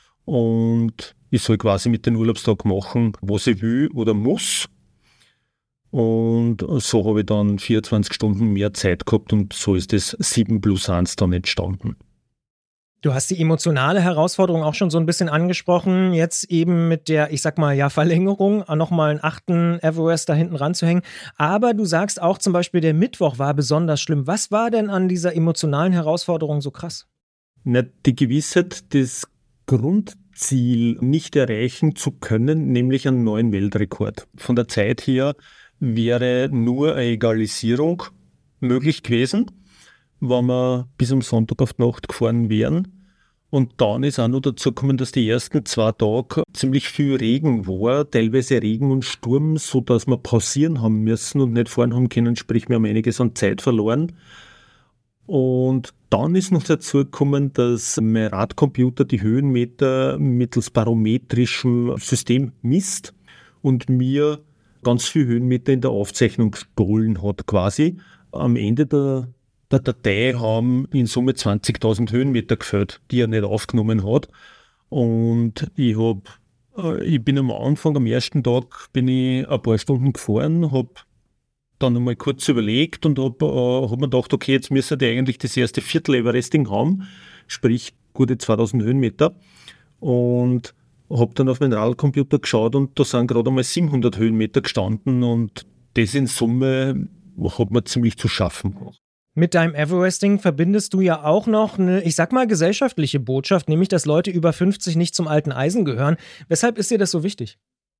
und ich soll quasi mit dem Urlaubstag machen, was ich will oder muss. Und so habe ich dann 24 Stunden mehr Zeit gehabt und so ist das 7+1 dann entstanden. Du hast die emotionale Herausforderung auch schon so ein bisschen angesprochen, jetzt eben mit der, ich sag mal, ja, Verlängerung, nochmal einen 8. Everest da hinten ranzuhängen. Aber du sagst auch zum Beispiel, der Mittwoch war besonders schlimm. Was war denn an dieser emotionalen Herausforderung so krass? Die Gewissheit, das Grundziel nicht erreichen zu können, nämlich einen neuen Weltrekord. Von der Zeit her wäre nur eine Egalisierung möglich gewesen, wenn wir bis am Sonntag auf die Nacht gefahren wären. Und dann ist auch noch dazu gekommen, dass die ersten 2 Tage ziemlich viel Regen war, teilweise Regen und Sturm, sodass wir pausieren haben müssen und nicht fahren haben können, sprich wir haben einiges an Zeit verloren. Und dann ist noch dazu gekommen, dass mein Radcomputer die Höhenmeter mittels barometrischem System misst und mir ganz viele Höhenmeter in der Aufzeichnung gestohlen hat quasi. Am Ende der Datei haben in Summe 20.000 Höhenmeter gefällt, die er nicht aufgenommen hat. Und ich bin am Anfang, am ersten Tag, bin ich ein paar Stunden gefahren, habe dann einmal kurz überlegt und hab mir gedacht, okay, jetzt müsste ich eigentlich das erste Viertel Everesting haben, sprich gute 2000 Höhenmeter. Und habe dann auf meinen Radcomputer geschaut und da sind gerade einmal 700 Höhenmeter gestanden und das in Summe hat mir ziemlich zu schaffen gemacht. Mit deinem Everesting verbindest du ja auch noch eine, ich sag mal, gesellschaftliche Botschaft, nämlich, dass Leute über 50 nicht zum alten Eisen gehören. Weshalb ist dir das so wichtig?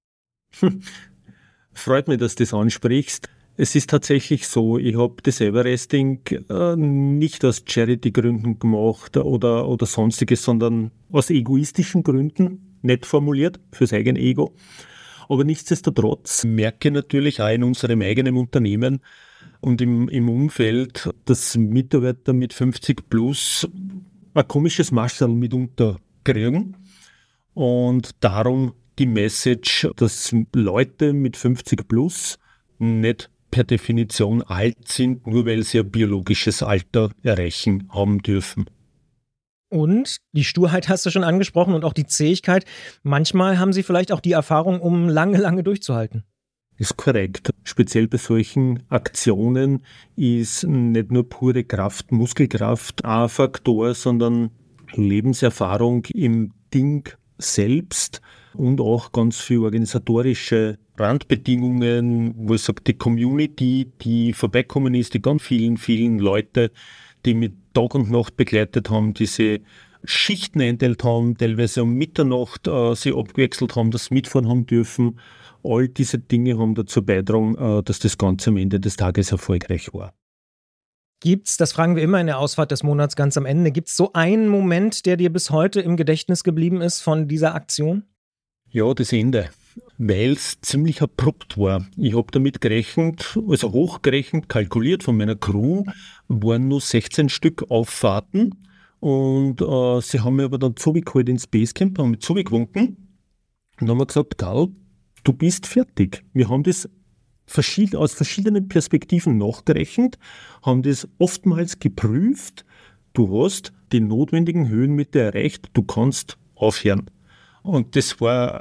Freut mich, dass du das ansprichst. Es ist tatsächlich so, ich habe das Everesting nicht aus Charity-Gründen gemacht oder sonstiges, sondern aus egoistischen Gründen, nett formuliert, fürs eigene Ego. Aber nichtsdestotrotz merke ich natürlich auch in unserem eigenen Unternehmen und im Umfeld, dass Mitarbeiter mit 50 plus ein komisches Maschel mitunter kriegen. Und darum die Message, dass Leute mit 50 plus nicht per Definition alt sind, nur weil sie ein biologisches Alter erreichen haben dürfen. Und die Sturheit hast du schon angesprochen und auch die Zähigkeit. Manchmal haben sie vielleicht auch die Erfahrung, um lange, lange durchzuhalten. Ist korrekt. Speziell bei solchen Aktionen ist nicht nur pure Kraft, Muskelkraft ein Faktor, sondern Lebenserfahrung im Ding selbst und auch ganz viel organisatorische Randbedingungen, wo ich sage, die Community, die vorbeikommen ist, die ganz vielen, vielen Leute, die mit Tag und Nacht begleitet haben, diese Schichten einteilt haben, teilweise um Mitternacht sie abgewechselt haben, das mitfahren haben dürfen. All diese Dinge haben dazu beigetragen, dass das Ganze am Ende des Tages erfolgreich war. Gibt's, das fragen wir immer in der Ausfahrt des Monats ganz am Ende, gibt's so einen Moment, der dir bis heute im Gedächtnis geblieben ist von dieser Aktion? Ja, das Ende, weil es ziemlich abrupt war. Ich habe damit gerechnet, also hochgerechnet, kalkuliert von meiner Crew, waren nur 16 Stück Auffahrten und sie haben mir aber dann zugeholt ins Basecamp, haben mich zugewunken und haben mir gesagt, Karl, du bist fertig. Wir haben das aus verschiedenen Perspektiven nachgerechnet, haben das oftmals geprüft. Du hast die notwendigen Höhenmeter erreicht, du kannst aufhören. Und das war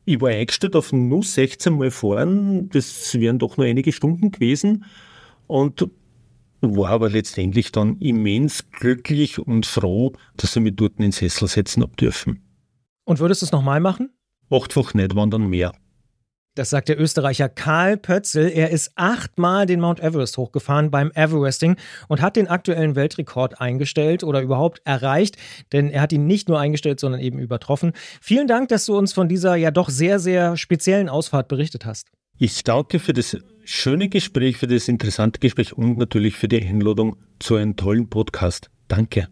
Ich war eingestellt auf nur 16 Mal fahren, das wären doch nur einige Stunden gewesen und war aber letztendlich dann immens glücklich und froh, dass ich mich dort in den Sessel setzen habe dürfen. Und würdest du es nochmal machen? 8-fach nicht, waren dann mehr. Das sagt der Österreicher Karl Pötzl. Er ist 8-mal den Mount Everest hochgefahren beim Everesting und hat den aktuellen Weltrekord eingestellt oder überhaupt erreicht, denn er hat ihn nicht nur eingestellt, sondern eben übertroffen. Vielen Dank, dass du uns von dieser ja doch sehr, sehr speziellen Ausfahrt berichtet hast. Ich danke für das schöne Gespräch, für das interessante Gespräch und natürlich für die Einladung zu einem tollen Podcast. Danke.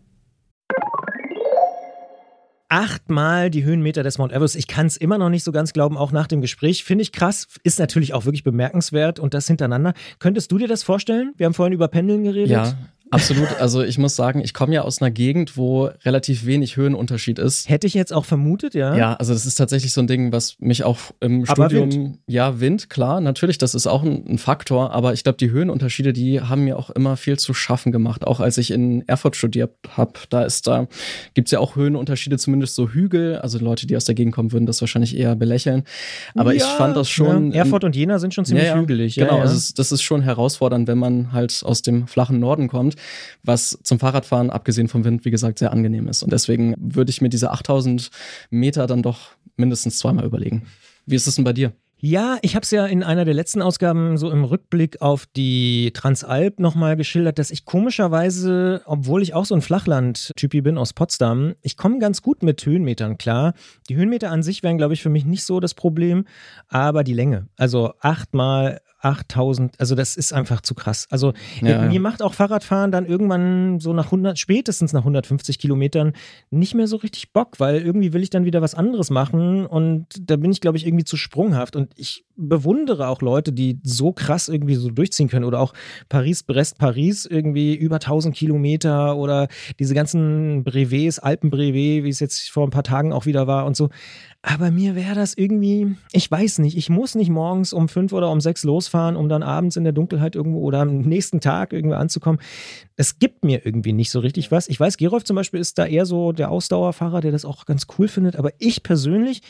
8-mal die Höhenmeter des Mount Everest. Ich kann es immer noch nicht so ganz glauben, auch nach dem Gespräch. Finde ich krass, ist natürlich auch wirklich bemerkenswert und das hintereinander. Könntest du dir das vorstellen? Wir haben vorhin über Pendeln geredet. Ja, absolut. Also ich muss sagen, ich komme ja aus einer Gegend, wo relativ wenig Höhenunterschied ist. Hätte ich jetzt auch vermutet, ja. Ja, also das ist tatsächlich so ein Ding, was mich auch im Studium... Wind. Ja, Wind, klar, natürlich, das ist auch ein Faktor, aber ich glaube, die Höhenunterschiede, die haben mir auch immer viel zu schaffen gemacht. Auch als ich in Erfurt studiert habe, gibt's ja auch Höhenunterschiede, zumindest so Hügel. Also Leute, die aus der Gegend kommen, würden das wahrscheinlich eher belächeln. Aber ich fand das schon... Ja. Erfurt und Jena sind schon ziemlich hügelig. Genau, ja. Also das ist schon herausfordernd, wenn man halt aus dem flachen Norden kommt, was zum Fahrradfahren, abgesehen vom Wind, wie gesagt, sehr angenehm ist. Und deswegen würde ich mir diese 8000 Meter dann doch mindestens zweimal überlegen. Wie ist es denn bei dir? Ja, ich habe es ja in einer der letzten Ausgaben so im Rückblick auf die Transalp nochmal geschildert, dass ich komischerweise, obwohl ich auch so ein Flachland-Typi bin aus Potsdam, ich komme ganz gut mit Höhenmetern klar. Die Höhenmeter an sich wären, glaube ich, für mich nicht so das Problem, aber die Länge. Also 8-mal 8000, also das ist einfach zu krass. Also mir macht auch Fahrradfahren dann irgendwann so spätestens nach 150 Kilometern nicht mehr so richtig Bock, weil irgendwie will ich dann wieder was anderes machen und da bin ich, glaube ich, irgendwie zu sprunghaft und ich bewundere auch Leute, die so krass irgendwie so durchziehen können oder auch Paris-Brest-Paris irgendwie über 1000 Kilometer oder diese ganzen Brevets, Alpenbrevet, wie es jetzt vor ein paar Tagen auch wieder war und so. Aber mir wäre das irgendwie, ich weiß nicht, ich muss nicht morgens um 5 oder um 6 losfahren, um dann abends in der Dunkelheit irgendwo oder am nächsten Tag irgendwo anzukommen. Es gibt mir irgendwie nicht so richtig was. Ich weiß, Gerolf zum Beispiel ist da eher so der Ausdauerfahrer, der das auch ganz cool findet, aber ich persönlich,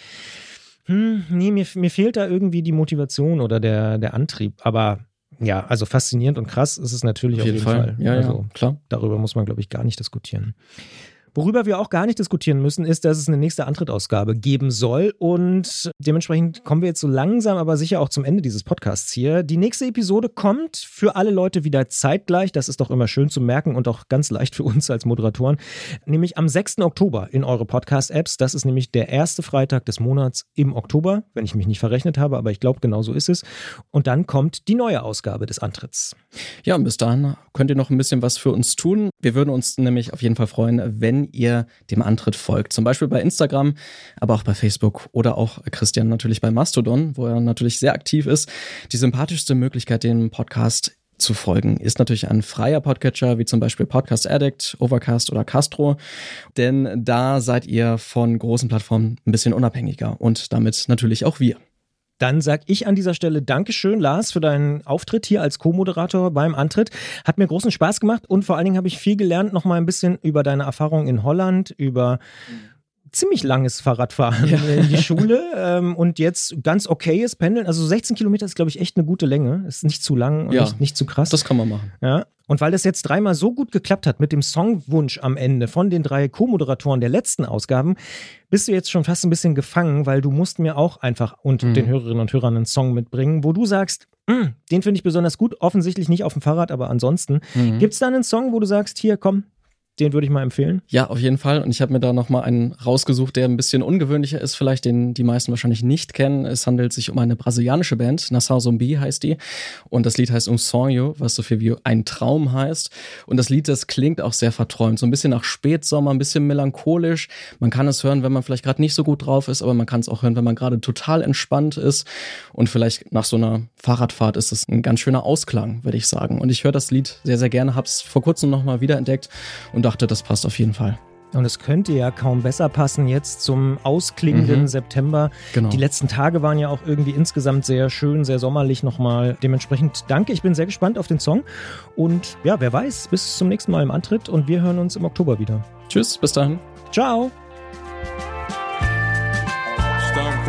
mir fehlt da irgendwie die Motivation oder der Antrieb, aber ja, also faszinierend und krass ist es natürlich auf jeden Fall. Ja, also, klar. Darüber muss man, glaube ich, gar nicht diskutieren. Worüber wir auch gar nicht diskutieren müssen, ist, dass es eine nächste Antrittausgabe geben soll und dementsprechend kommen wir jetzt so langsam, aber sicher auch zum Ende dieses Podcasts hier. Die nächste Episode kommt für alle Leute wieder zeitgleich, das ist doch immer schön zu merken und auch ganz leicht für uns als Moderatoren, nämlich am 6. Oktober in eure Podcast-Apps. Das ist nämlich der erste Freitag des Monats im Oktober, wenn ich mich nicht verrechnet habe, aber ich glaube, genau so ist es. Und dann kommt die neue Ausgabe des Antritts. Ja, und bis dahin könnt ihr noch ein bisschen was für uns tun. Wir würden uns nämlich auf jeden Fall freuen, wenn ihr dem Antritt folgt. Zum Beispiel bei Instagram, aber auch bei Facebook oder auch Christian natürlich bei Mastodon, wo er natürlich sehr aktiv ist. Die sympathischste Möglichkeit, dem Podcast zu folgen, ist natürlich ein freier Podcatcher, wie zum Beispiel Podcast Addict, Overcast oder Castro, denn da seid ihr von großen Plattformen ein bisschen unabhängiger und damit natürlich auch wir. Dann sage ich an dieser Stelle Dankeschön, Lars, für deinen Auftritt hier als Co-Moderator beim Antritt. Hat mir großen Spaß gemacht und vor allen Dingen habe ich viel gelernt, noch mal ein bisschen über deine Erfahrungen in Holland, über ziemlich langes Fahrradfahren in die Schule und jetzt ganz okayes Pendeln. Also 16 Kilometer ist, glaube ich, echt eine gute Länge. Ist nicht zu lang und nicht zu krass. Das kann man machen. Ja. Und weil das jetzt 3-mal so gut geklappt hat mit dem Songwunsch am Ende von den 3 Co-Moderatoren der letzten Ausgaben, bist du jetzt schon fast ein bisschen gefangen, weil du musst mir auch einfach und den Hörerinnen und Hörern einen Song mitbringen, wo du sagst, den finde ich besonders gut, offensichtlich nicht auf dem Fahrrad, aber ansonsten. Gibt es da einen Song, wo du sagst, hier, komm, den würde ich mal empfehlen. Ja, auf jeden Fall. Und ich habe mir da nochmal einen rausgesucht, der ein bisschen ungewöhnlicher ist, vielleicht den die meisten wahrscheinlich nicht kennen. Es handelt sich um eine brasilianische Band, Nação Zumbi heißt die. Und das Lied heißt Um Sonho, was so viel wie ein Traum heißt. Und das Lied, das klingt auch sehr verträumt. So ein bisschen nach Spätsommer, ein bisschen melancholisch. Man kann es hören, wenn man vielleicht gerade nicht so gut drauf ist, aber man kann es auch hören, wenn man gerade total entspannt ist. Und vielleicht nach so einer Fahrradfahrt ist es ein ganz schöner Ausklang, würde ich sagen. Und ich höre das Lied sehr, sehr gerne, habe es vor kurzem nochmal wiederentdeckt und dachte, das passt auf jeden Fall. Und es könnte ja kaum besser passen jetzt zum ausklingenden September. Genau. Die letzten Tage waren ja auch irgendwie insgesamt sehr schön, sehr sommerlich nochmal. Dementsprechend danke, ich bin sehr gespannt auf den Song. Und ja, wer weiß, bis zum nächsten Mal im Antritt und wir hören uns im Oktober wieder. Tschüss, bis dahin. Ciao. Estão comendo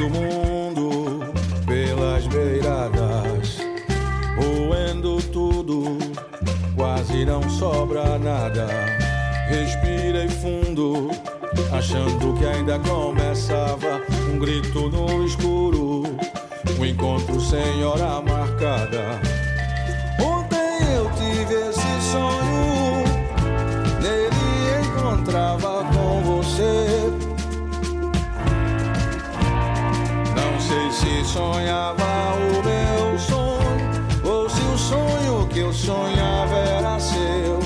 comendo o mundo pelas beiradas, roendo tudo, quase não sobra nada. Respirei fundo, achando que ainda começava um grito no escuro, um encontro sem hora marcada. Ontem eu tive esse sonho, nele encontrava com você. Não sei se sonhava o meu sonho, ou se o sonho que eu sonhava era seu.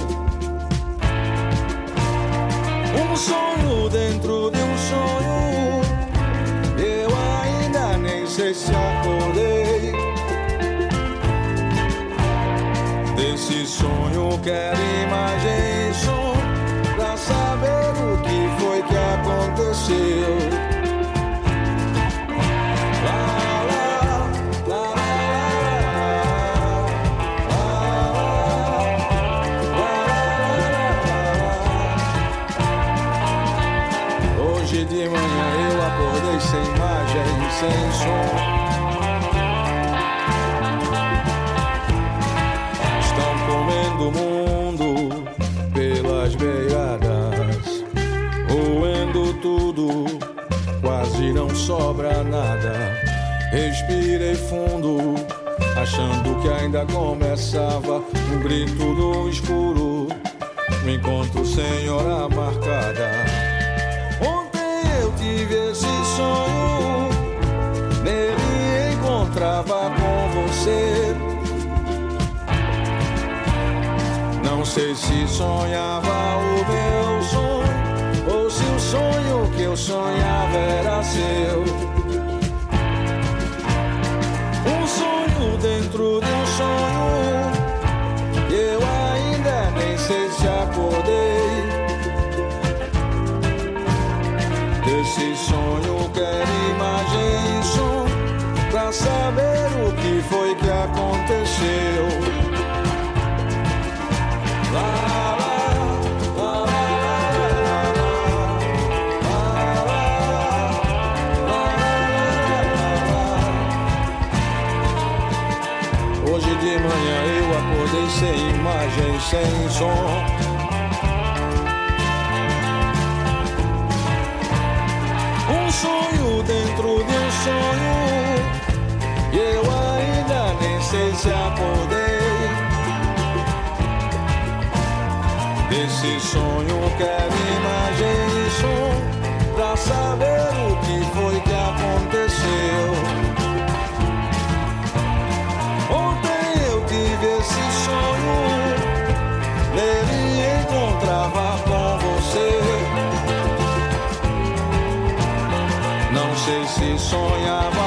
Um sonho dentro de um sonho, eu ainda nem sei se acordei. Desse sonho quero imagem e som, pra saber o que foi que aconteceu. Hoje de manhã eu acordei sem imagem, sem som. Estão comendo o mundo pelas beiradas, roendo tudo, quase não sobra nada. Respirei fundo, achando que ainda começava um grito no escuro, um encontro sem hora marcada. Eu tive esse sonho, nele encontrava com você. Não sei se sonhava o meu sonho, ou se o sonho que eu sonhava era seu. Um sonho dentro de um sonho, eu ainda nem sei se acordei. Desse sonho quero imagem e som, pra saber o que foi que aconteceu. Lá, lá, lá, lá. Hoje de manhã eu acordei sem imagem, sem som. Um sonho dentro de um sonho, e eu ainda nem sei se acordei. Desse sonho quero imagem e som, pra saber o que foi que aconteceu. Ontem eu tive esse sonho, nele encontrava com você. Não sei se sonhava